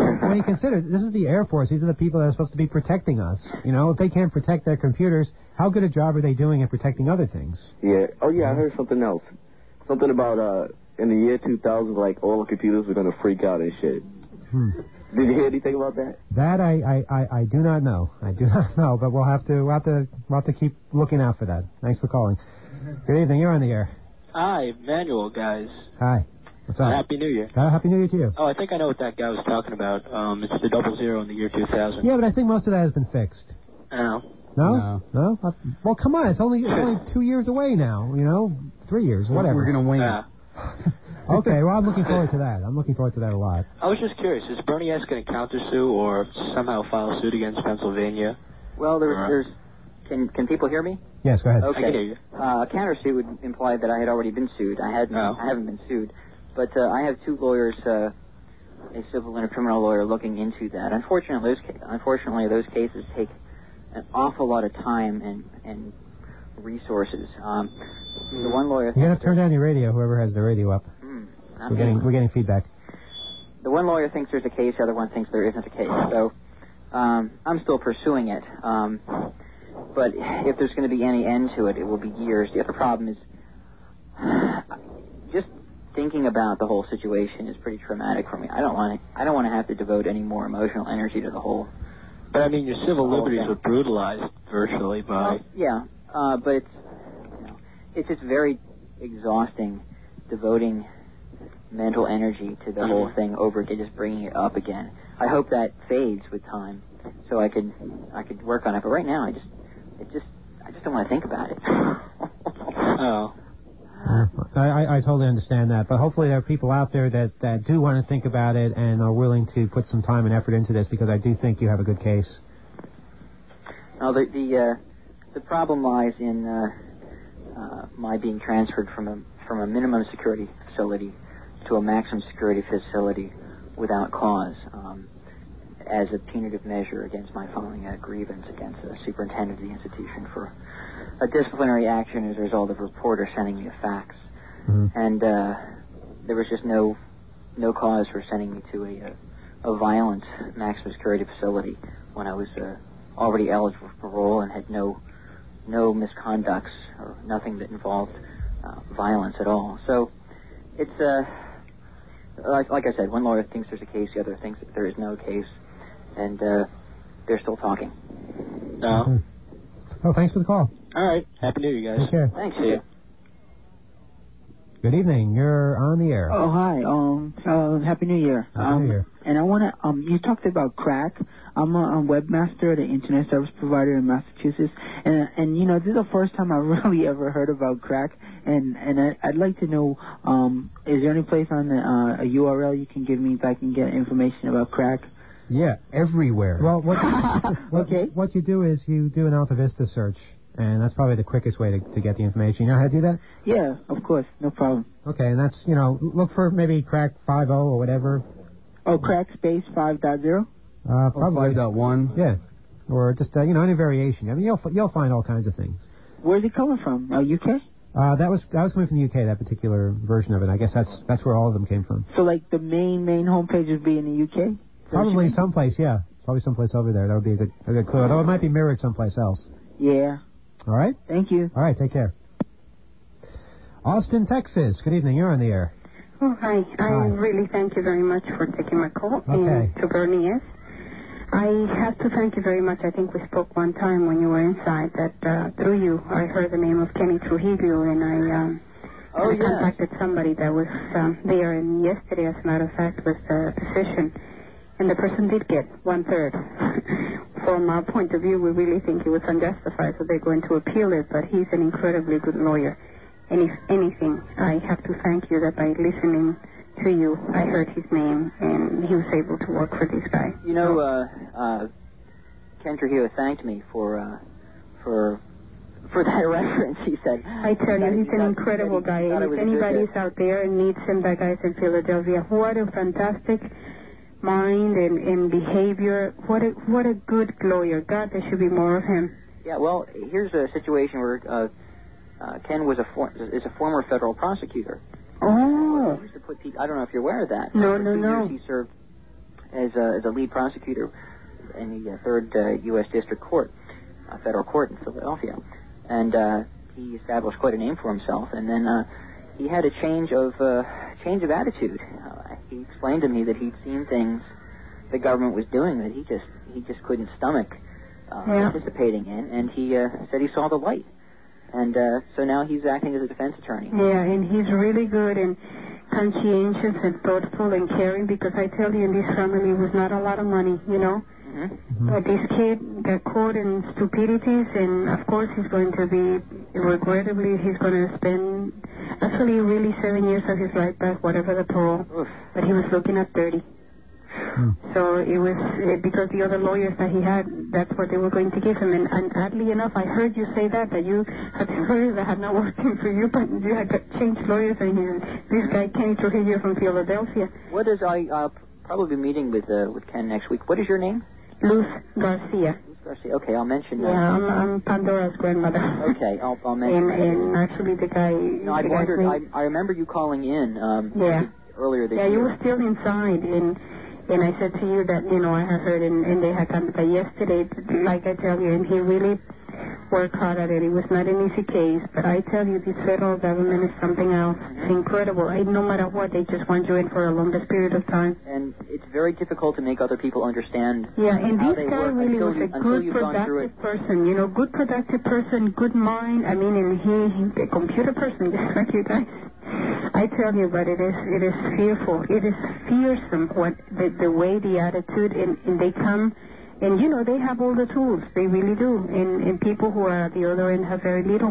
when you consider, this is the Air Force. These are the people that are supposed to be protecting us. You know, if they can't protect their computers, how good a job are they doing at protecting other things? Yeah. Oh, yeah, I heard something else. Something about, uh, in the year two thousand, like, all the computers were going to freak out and shit. Hmm. Did you hear anything about that? That I, I, I, I do not know. I do not know, but we'll have to we'll have to we'll have to keep looking out for that. Thanks for calling. Good evening. You're on the air. Hi, Manuel, guys. Hi. What's up? Happy New Year. Uh, Happy New Year to you. Oh, I think I know what that guy was talking about. Um, it's the double zero in the year two thousand. Yeah, but I think most of that has been fixed. Oh. No? No. No? Uh, well, come on. It's only it's only two years away now. You know, three years, whatever. We're gonna win. Uh, Okay, well, I'm looking forward to that. I'm looking forward to that a lot. I was just curious, is Bernie S. going to countersue or somehow file suit against Pennsylvania? Well, there's, there's can can people hear me? Yes, go ahead. Okay. I can hear you. Uh, a countersuit would imply that I had already been sued. I hadn't. No. I haven't been sued, but uh, I have two lawyers, uh, a civil and a criminal lawyer, looking into that. Unfortunately, those ca- unfortunately those cases take an awful lot of time and and resources. Um, the one lawyer. You're gonna have to turn down your radio. Whoever has the radio up. Mm, we're getting we're getting feedback. The one lawyer thinks there's a case. The other one thinks there isn't a case. So um, I'm still pursuing it. Um, but if there's going to be any end to it, it will be years. The other problem is just thinking about the whole situation is pretty traumatic for me. I don't want to. I don't want to have to devote any more emotional energy to the whole. But I mean, your civil liberties were brutalized virtually by. Well, yeah, uh, but it's you know, it's just very exhausting, devoting mental energy to the whole thing over again, just bringing it up again. I hope that fades with time, so I could I could work on it. But right now, I just it just I just don't want to think about it. Oh. I, I, I totally understand that, but hopefully there are people out there that, that do want to think about it and are willing to put some time and effort into this, because I do think you have a good case. No, the the uh, the problem lies in uh, uh, my being transferred from a from a minimum security facility to a maximum security facility without cause, um, as a punitive measure against my filing a grievance against the superintendent of the institution for a disciplinary action as a result of a reporter sending me a fax. Mm-hmm. And uh, there was just no no cause for sending me to a, a, a violent maximum security facility when I was uh, already eligible for parole and had no no misconducts or nothing that involved uh, violence at all. So it's, uh, like, like I said, one lawyer thinks there's a case, the other thinks that there is no case, and uh, they're still talking. No. Mm-hmm. Oh, thanks for the call. All right. Happy New Year, guys. Take care. Thanks. See you. Good evening. You're on the air. Oh, hi. Um, uh, Happy New Year. Happy um, New Year. And I want to, um, you talked about crack. I'm a, a webmaster at an internet service provider in Massachusetts. And, and, you know, this is the first time I really ever heard about crack. And, and I, I'd like to know, um, is there any place on the, uh, a U R L you can give me if I can get information about crack? Yeah, everywhere. Well, what, what, okay. what you do is you do an Alta Vista search, and that's probably the quickest way to, to get the information. You know how to do that? Yeah, of course. No problem. Okay, and that's, you know, look for maybe crack five oh or whatever. Oh, crack space five point oh? Uh, probably. five point one. Yeah. Or just, uh, you know, any variation. I mean, you'll you'll find all kinds of things. Where's it coming from? Uh, U K? Uh, that was that was coming from the U K, that particular version of it. I guess that's that's where all of them came from. So, like, the main, main homepage would be in the U K? Probably someplace, yeah. Probably someplace over there. That would be a good, a good clue. Although it might be mirrored someplace else. Yeah. All right? Thank you. All right, take care. Austin, Texas. Good evening. You're on the air. Oh, hi. I Hi. really thank you very much for taking my call. Okay. And to Bernie, yes. I have to thank you very much. I think we spoke one time when you were inside that uh, through you I heard the name of Kenny Trujillo, and I um, oh, I yes. contacted somebody that was um, there, and yesterday, as a matter of fact, was a physician, and the person did get one-third. From our point of view, we really think it was unjustified, so they're going to appeal it, but he's an incredibly good lawyer. And if anything, I have to thank you that by listening to you, I heard his name, and he was able to work for this guy. You know, uh, uh, Ken Trujillo thanked me for, uh, for, for that reference, he said. I tell you, he's an incredible guy, and if anybody's out there and needs him, that guy's in Philadelphia. What a fantastic mind and, and behavior. What a what a good lawyer. God, there should be more of him. Yeah, well, here's a situation where uh, uh, Ken was a for- is a former federal prosecutor. Oh. He used to put people, I don't know if you're aware of that. No, For no, two no. Years he served as a, as a lead prosecutor in the uh, third uh, U S District Court, uh, federal court in Philadelphia, and uh, he established quite a name for himself. And then uh, he had a change of uh, change of attitude. Uh, he explained to me that he'd seen things the government was doing that he just he just couldn't stomach uh, Yeah. participating in, and he uh, said he saw the light. And uh, so now he's acting as a defense attorney. Yeah, and he's really good and conscientious and thoughtful and caring, because I tell you, in this family it was not a lot of money, you know. Mm-hmm. But this kid got caught in stupidities, and of course he's going to be, regrettably, he's going to spend actually really seven years of his life back, whatever the parole. Oof. But he was looking at thirty. So it was uh, because the other lawyers that he had, that's what they were going to give him. And, and oddly enough, I heard you say that, that you had lawyers that had not worked for you, but you had got changed lawyers, and you, this guy came to here from Philadelphia. What is I? I'll probably be meeting with uh, with Ken next week. What is your name? Luz Garcia. Luz Garcia. Okay, I'll mention that. Yeah, I'm, I'm Pandora's grandmother. Okay, I'll, I'll mention. And, and actually, the guy. No, I the wondered. guy's I, name- I remember you calling in. Um, Yeah. Earlier this Yeah, year. you were still inside, and and I said to you that, you know, I had heard, and, and they had come, but yesterday, like I tell you, and he really worked hard at it. It was not an easy case, but I tell you, this federal government is something else. It's incredible. I, no matter what, they just want you in for a longest period of time. And it's very difficult to make other people understand. Yeah, and how this they guy work really until was you, a until good, you've gone through it. productive person, you know, good, productive person, good mind. I mean, and he, he a computer person, just like you guys. I tell you, but it is it is fearful. It is fearsome what the, the way, the attitude, and, and they come, and you know, they have all the tools. They really do. And, and people who are at the other end have very little.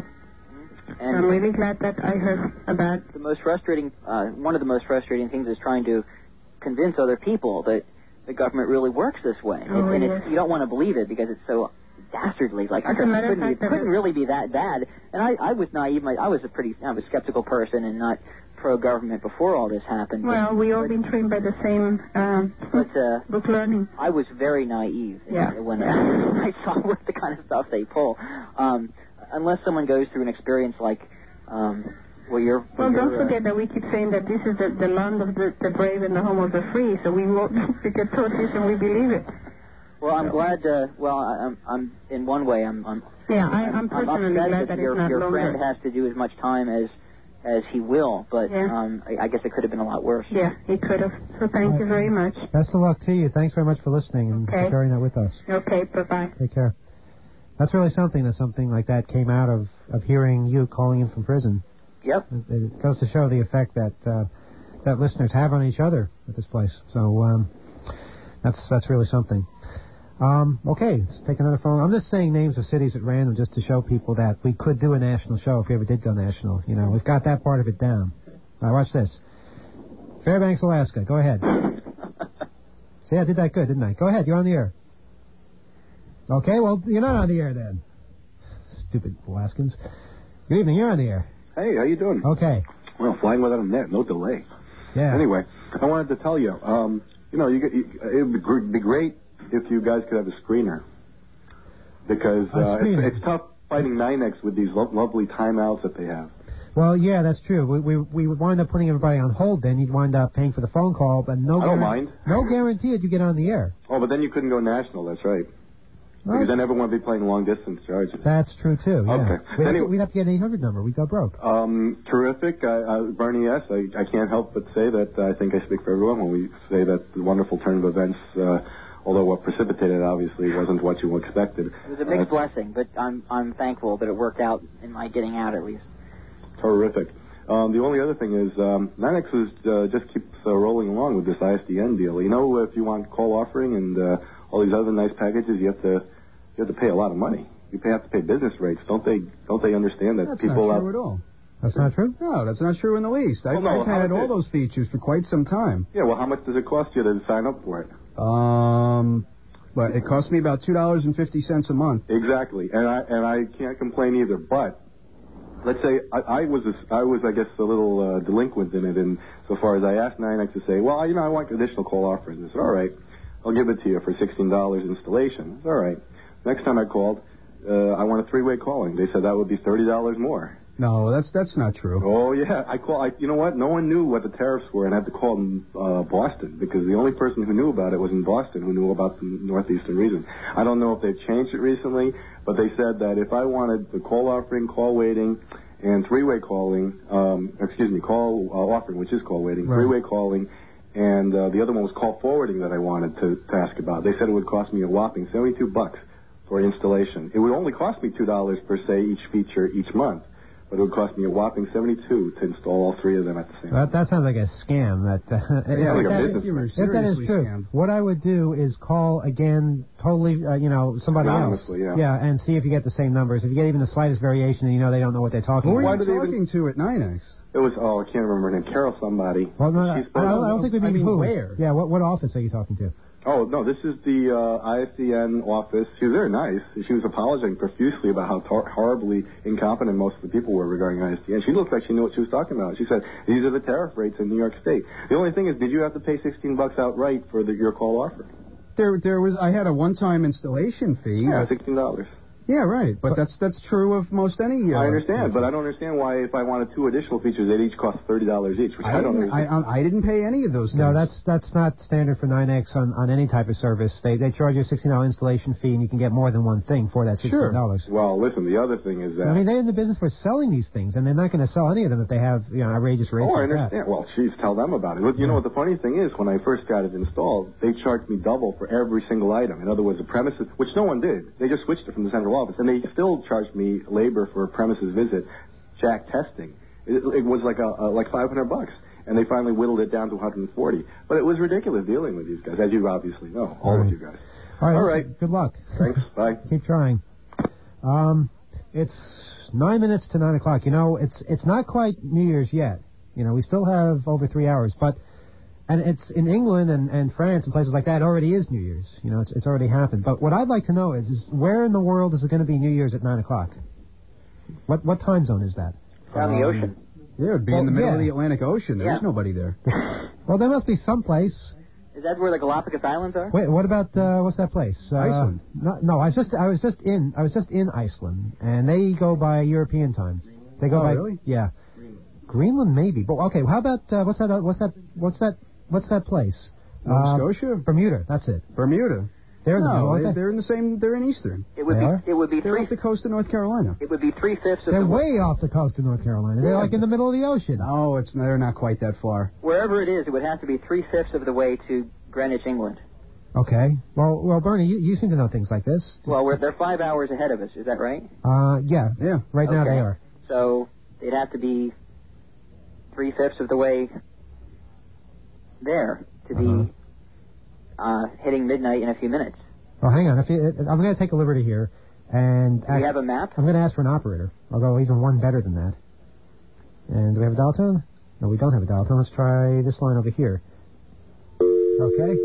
And I'm really glad that I heard about. The most frustrating, uh, one of the most frustrating things is trying to convince other people that the government really works this way. Oh, and yes. it's, you don't want to believe it because it's so dastardly. Like, As a it matter of couldn't, fact, it couldn't really be that bad. And I, I was naive. I was a pretty, I was a skeptical person and not pro-government before all this happened. Well, but, we all but, been trained by the same um, but, uh, book learning. I was very naive Yeah. when I, I saw what the kind of stuff they pull. Um, unless someone goes through an experience like um, where you're... Well, where don't you're, uh, forget that we keep saying that this is the, the land of the, the brave and the home of the free, so we won't forget taught this and we believe it. Well, I'm glad. Uh, well, I- I'm, I'm in one way. I'm. I'm Yeah, I, I'm personally upset glad that that your it's not your longer. friend has to do as much time as as he will, but Yeah. um, I, I guess it could have been a lot worse. Yeah, it could have. So thank you very much. Best of luck to you. Thanks very much for listening and Okay. for sharing that with us. Okay, bye-bye. Take care. That's really something that something like that came out of, of hearing you calling in from prison. Yep. It, it goes to show the effect that uh, that listeners have on each other at this place. So um, that's that's really something. Um, okay, let's take another phone. I'm just saying names of cities at random just to show people that we could do a national show if we ever did go national. You know, we've got that part of it down. All right, watch this. Fairbanks, Alaska. Go ahead. See, I did that good, didn't I? Go ahead. You're on the air. Okay, well, you're not on the air then. Stupid Alaskans. Good evening. You're on the air. Hey, how you doing? Okay. Well, flying without a net, no delay. Yeah. Anyway, I wanted to tell you, um, you know, you, get- you, it would be gr- be great if you guys could have a screener, because A uh, screener. it's, it's tough fighting NYNEX with these lo- lovely timeouts that they have. Well, yeah, that's true. We we we would wind up putting everybody on hold. Then you'd wind up paying for the phone call, but no. I don't guaran- mind. No guarantee that you get on the air. Oh, but then you couldn't go national. That's right. Well, Because then everyone would be playing long distance charges. That's true too. Yeah. Okay. We'd, Anyway- have to, we'd have to get an eight hundred number. We'd go broke. Um, terrific. I, uh, Bernie, yes, I, I can't help but say that I think I speak for everyone when we say that the wonderful turn of events, uh, although what precipitated obviously wasn't what you expected. It was a mixed blessing, but I'm I'm thankful that it worked out in my getting out at least. Terrific. Um, the only other thing is um, NYNEX is, uh, just keeps uh, rolling along with this I S D N deal. You know, if you want call offering and uh, all these other nice packages, you have to you have to pay a lot of money. You pay, have to pay business rates. Don't they? Don't they understand that That's people not out true at all. That's not true? No, that's not true in the least. I've, Well, no, I've how had much all is- those features for quite some time. Yeah. Well, how much does it cost you to sign up for it? Um, but it cost me about two dollars and fifty cents a month. Exactly, and I and I can't complain either. But let's say I, I was a, I was I guess a little uh, delinquent in it, in so far as I asked NYNEX to say, well, you know, I want additional call offerings. I said, all right, I'll give it to you for sixteen dollars installation. All right. Next time I called, uh, I want a three-way calling. They said that would be thirty dollars more. No, that's that's not true. Oh yeah, I call. I, you know what? No one knew what the tariffs were, and I had to call uh, Boston because the only person who knew about it was in Boston, who knew about the northeastern region. I don't know if they've changed it recently, but they said that if I wanted the call offering, call waiting, and three-way calling, um, excuse me, call uh, offering, which is call waiting, Right. three-way calling, and uh, the other one was call forwarding that I wanted to, to ask about. They said it would cost me a whopping seventy-two bucks for installation. It would only cost me two dollars per se each feature each month, but it would cost me a whopping seventy-two to install all three of them at the same time. That, that sounds like a scam. That uh, Yeah, if, like a that, business if that is true, what I would do is call again, totally, uh, you know, somebody else. Anonymously, yeah. Yeah, and see if you get the same numbers. If you get even the slightest variation, and you know they don't know what they're talking Who about. are you talking to at nine X? It was, oh, I can't remember her name, Carol somebody. Well, no, no, I, She's I, don't, I don't think we I mean mean, who. where? Yeah, what what office are you talking to? Oh, no, this is the uh, I S D N office. She was very nice. She was apologizing profusely about how tor- horribly incompetent most of the people were regarding I S D N. She looked like she knew what she was talking about. She said, these are the tariff rates in New York State. The only thing is, did you have to pay sixteen bucks outright for the, your call offer? There, there was. I had a one-time installation fee. Yeah, sixteen dollars. Yeah, right. But that's that's true of most any. Uh, I understand, but I don't understand why if I wanted two additional features, they'd each cost thirty dollars each, which I, I don't didn't, understand. I, I didn't pay any of those things. No, that's that's not standard for nine X on, on any type of service. They they charge you a sixteen dollar installation fee, and you can get more than one thing for that sixteen dollars. Sure. Well, listen, the other thing is that... I mean, they're in the business for selling these things, and they're not going to sell any of them if they have, you know, outrageous rates Oh, I like that. understand. Well, geez, tell them about it. Look, you know what the funny thing is? When I first got it installed, they charged me double for every single item. In other words, the premises, which no one did. They just switched it from the central office, and they still charged me labor for a premises visit, jack testing. It, it was like a, a like five hundred bucks, and they finally whittled it down to one hundred forty. But it was ridiculous dealing with these guys, as you obviously know, all of you guys. All right. All listen, right. Good luck. Thanks. Bye. Keep trying. Um, it's nine minutes to nine o'clock. You know, it's it's not quite New Year's yet. You know, we still have over three hours, but and it's in England and, and France and places like that. It already is New Year's. You know, it's it's already happened. But what I'd like to know is, is where in the world is it going to be New Year's at nine o'clock? What what time zone is that? Down the Um, ocean. Yeah, it'd be Well, in the middle yeah. of the Atlantic Ocean. There's Yeah. nobody there. Well, there must be some place. Is that where the Galapagos Islands are? Wait, what about uh, what's that place? Uh, Iceland. No, no, I was just I was just in I was just in Iceland, and they go by European time. They go Oh, by really? Yeah, Greenland maybe. But okay, how about uh, what's that? Uh, what's that? What's that? What's that place? Nova Uh, Scotia? Bermuda. That's it. Bermuda. They're in the middle, no, aren't they, they? they're in the same. They're in Eastern. It would They be. are? It would be They're three. off the coast of North Carolina. It would be three fifths of They're the way off the coast of North Carolina. They're Yeah, like in the middle of the ocean. No, it's they're not quite that far. wherever it is. It would have to be three fifths of the way to Greenwich, England. Okay. Well, well, Bernie, you, you seem to know things like this. Well, we're, they're five hours ahead of us. Is that right? Uh, yeah. Yeah. Right now Okay. they are. So they'd have to be three fifths of the way there to be Uh-huh. uh, hitting midnight in a few minutes. Well, hang on. If you, I'm going to take a liberty here, and Do we have a map? I'm going to ask for an operator. Although even one better than that. And do we have a dial tone? No, we don't have a dial tone. Let's try this line over here. Okay.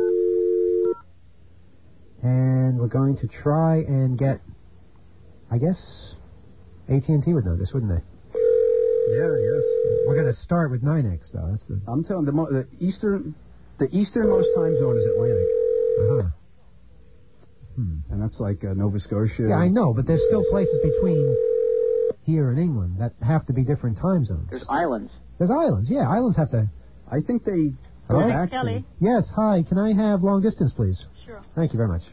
And we're going to try and get, I guess, A T and T would know this, wouldn't they? Yeah, yes. We're going to start with nine X, though. That's the... I'm telling the, mo- the eastern, the easternmost time zone is Atlantic, Uh-huh. Hmm. and that's like uh, Nova Scotia. Yeah, I know, but there's still places between here and England that have to be different time zones. There's islands. There's islands, yeah. Islands have to... I think they Hello? go back to- Kelly. Yes, hi. Can I have long distance, please? Sure. Thank you very much.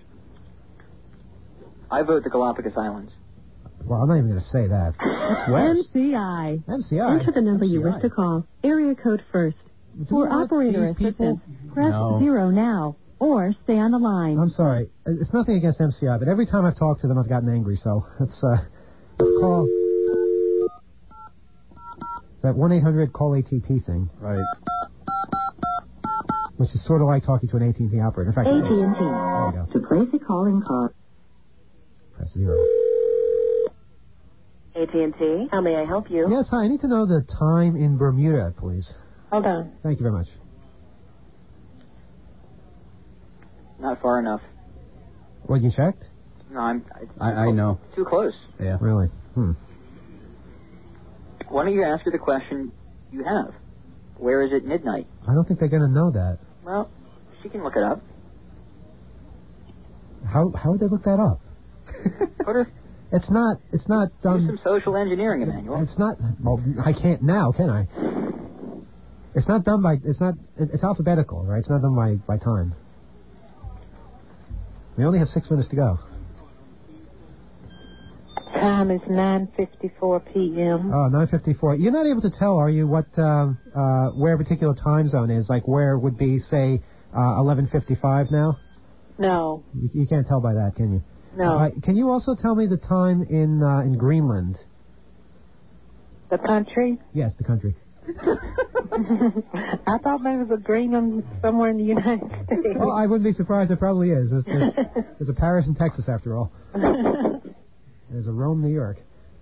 I vote the Galapagos Islands. Well, I'm not even going to say that. That's M west. C I. M C I. Enter the number you M C I. wish to call. Area code first. Do For we let operator these people- assistance, press No. zero now or stay on the line. I'm sorry. It's nothing against M C I, but every time I've talked to them, I've gotten angry. So let's uh, let's call that one eight hundred call A T T thing, Right. which is sort of like talking to an A T and T operator. In fact, A T and T. there you go. To place a calling card. Press zero. A T and T. How may I help you? Yes, hi. I need to know the time in Bermuda, please. Hold on. Thank you very much. Not far enough. What, you checked? No, I'm. I, I know. Too close. Yeah. Really? Hmm. Why don't you ask her the question you have? Where is it midnight? I don't think they're going to know that. Well, she can look it up. How how would they look that up? Put her It's not. It's not. Um, Do some social engineering, Emmanuel. It's not. Well, I can't now, can I? It's not done by. It's not. It's alphabetical, right? It's not done by by time. We only have six minutes to go. Time is nine fifty-four p.m. Oh, nine fifty-four. You're not able to tell, are you, what um, uh, where a particular time zone is? Like where it would be, say, uh, eleven fifty-five now? No. You, you can't tell by that, can you? No. Uh, can you also tell me the time in uh, in Greenland? The country? Yes, the country. I thought there was a Greenland somewhere in the United States. Well, I wouldn't be surprised. There probably is. There's, there's, there's a Paris in Texas, after all. There's a Rome, New York.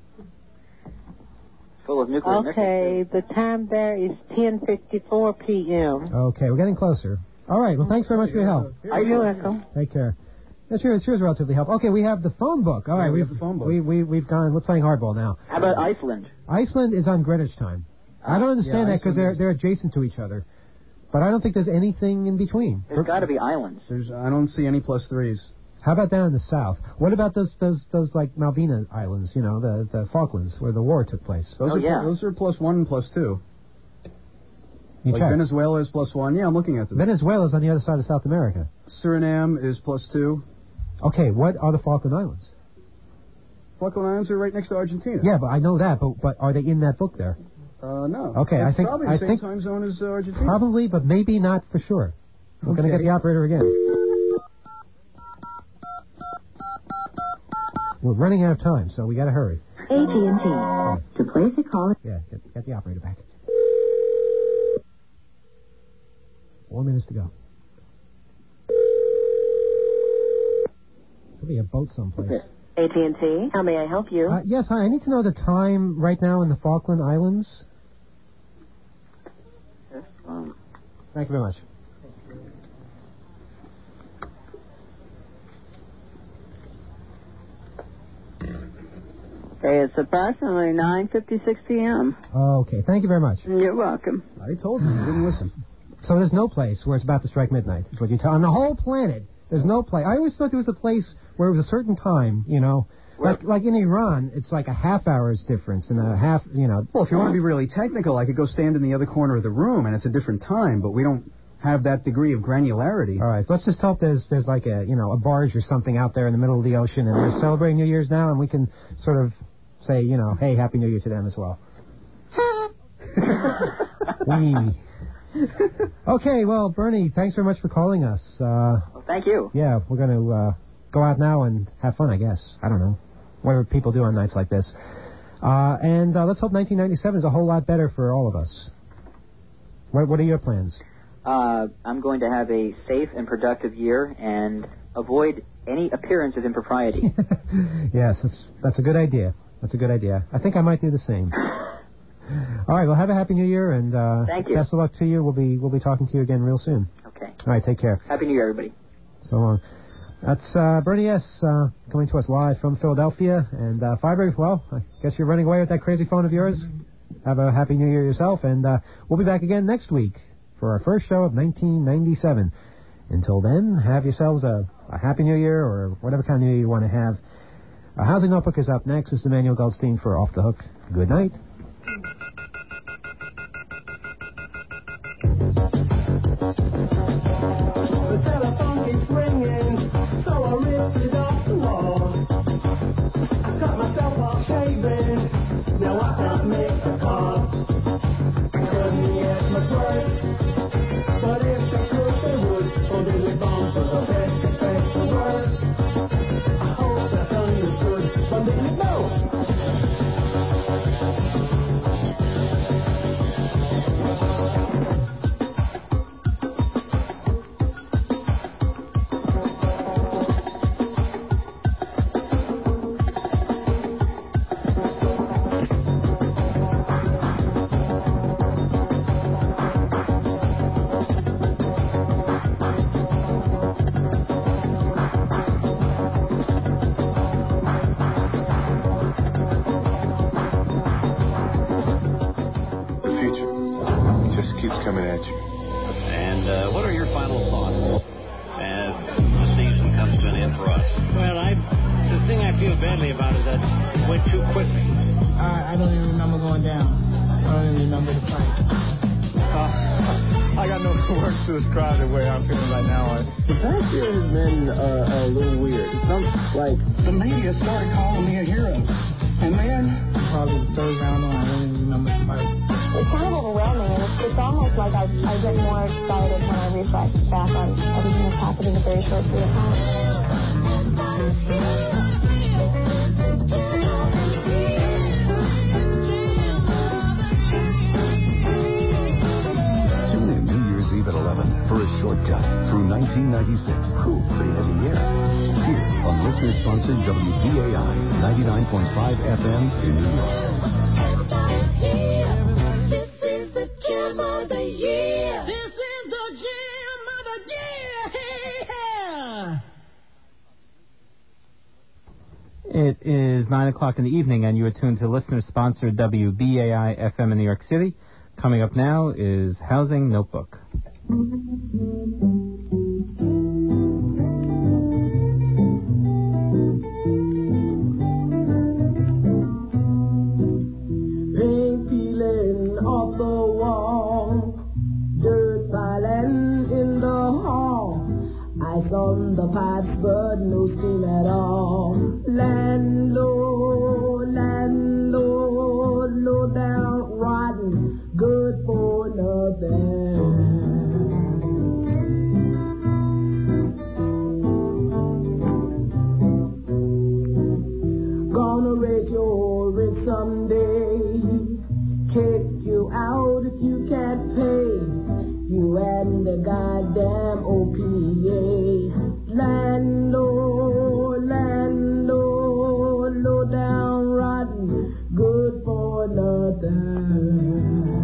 Full of nuclear missiles. Okay, the time there is ten fifty-four p.m. Okay, we're getting closer. All right, well, thanks very much for your help. You're welcome. Take care. That's sure, sure is relatively helpful. Okay, we have the phone book. All right, Yeah, we we've have the phone book. We, we, we've gone, we're playing hardball now. How about Iceland? Iceland is on Greenwich time. I don't understand Yeah, that because Iceland they're, is- they're adjacent to each other. But I don't think there's anything in between. There's got to be islands. There's, I don't see any plus threes. How about down in the south? What about those those those like Malvina Islands? You know, the the Falklands where the war took place. Those Oh, are yeah. those are plus one and plus two. You like check. Venezuela is plus one. Yeah, I'm looking at them. Venezuela's on the other side of South America. Suriname is plus two. Okay, what are the Falkland Islands? Falkland Islands are right next to Argentina. Yeah, but I know that. But but are they in that book there? Uh, no. Okay, It's I think probably the I same think time zone as uh, Argentina. probably, but maybe not for sure. We're going to Okay. get the operator again. We're running out of time, so we got to hurry. A T and T. To place a call. Yeah, get, get the operator back. Four minutes to go. Could be a boat someplace. A T and T. How may I help you? Uh, yes, hi. I need to know the time right now in the Falkland Islands. Um, Thank you very much. Okay, it's approximately nine fifty-six p.m. Okay, thank you very much. You're welcome. I told you, you didn't listen. So there's no place where it's about to strike midnight, is what you tell. On the whole planet, there's no place. I always thought there was a place where it was a certain time, you know. Like like in Iran, it's like a half hour's difference and a half, you know. Well, if you want to be really technical, I could go stand in the other corner of the room, and it's a different time, but we don't have that degree of granularity. All right, let's just hope there's there's like a, you know, a barge or something out there in the middle of the ocean, and they're celebrating New Year's now, and we can sort of say, you know, hey, Happy New Year to them as well. Wee. Okay, well, Bernie, thanks very much for calling us. Uh, well, thank you. yeah, we're going to uh, go out now and have fun, I guess. I don't know. Whatever people do on nights like this. Uh, and uh, let's hope nineteen ninety-seven is a whole lot better for all of us. What, what are your plans? Uh, I'm going to have a safe and productive year and avoid any appearance of impropriety. Yes, that's, that's a good idea. That's a good idea. I think I might do the same. All right, well, have a happy New Year, and uh, Thank you. best of luck to you. We'll be we'll be talking to you again real soon. Okay. All right, take care. Happy New Year, everybody. So long. That's uh, Bernie S. Uh, coming to us live from Philadelphia. And uh, Freiberg, well, I guess you're running away with that crazy phone of yours. Have a happy New Year yourself, and uh, we'll be back again next week for our first show of nineteen ninety-seven. Until then, have yourselves a, a happy New Year or whatever kind of New Year you want to have. Our Housing Notebook is up next. This is Emmanuel Goldstein for Off the Hook. Good night. The telephone keeps ringing, so I ripped it off the wall. I cut myself off shaving, now I can't make a call. Couldn't get much work, but if she could, they would. Oh, diddly bomb for the best, the best the word. I hope that's understood, but diddly bomb. about is that it went too quickly. I, I don't even remember going down. I don't even remember the fight. Uh, I got no words to describe the way I'm feeling right now. The past year has been uh, a little weird. It's not like the media started calling me a hero. And man, probably the third round on, I don't even remember the fight. It's kind of overwhelming, and it's, it's almost like I, I get more excited when I reflect back on everything that's happened in a very short period of time. Tune in New Year's Eve at eleven for a shortcut through nineteen ninety-six. Cool Creative Year. Here on listener-sponsored W B A I ninety-nine point five F M in New York. It is nine o'clock in the evening, and you are tuned to listener-sponsored W B A I F M in New York City. Coming up now is Housing Notebook. Paint peeling off the wall, dirt piling in the hall, ice on the pipes but no steam at all. Landlord, landlord, low down, rotten, good for nothing. Gonna raise your rent someday, kick you out if you can't pay, you and the goddamn O P A. Landlord, landlord, low down, rotten, good for nothing.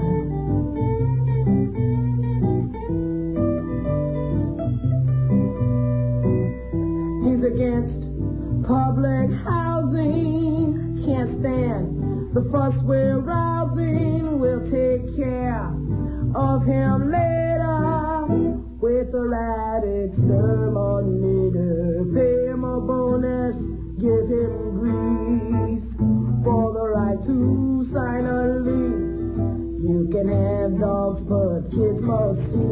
He's against public housing, can't stand the fuss we're rousing. We'll take care of him later with the right exterminator. Pay him a bonus, give him grease for the right to sign a lease. You can have dogs, but kids must see.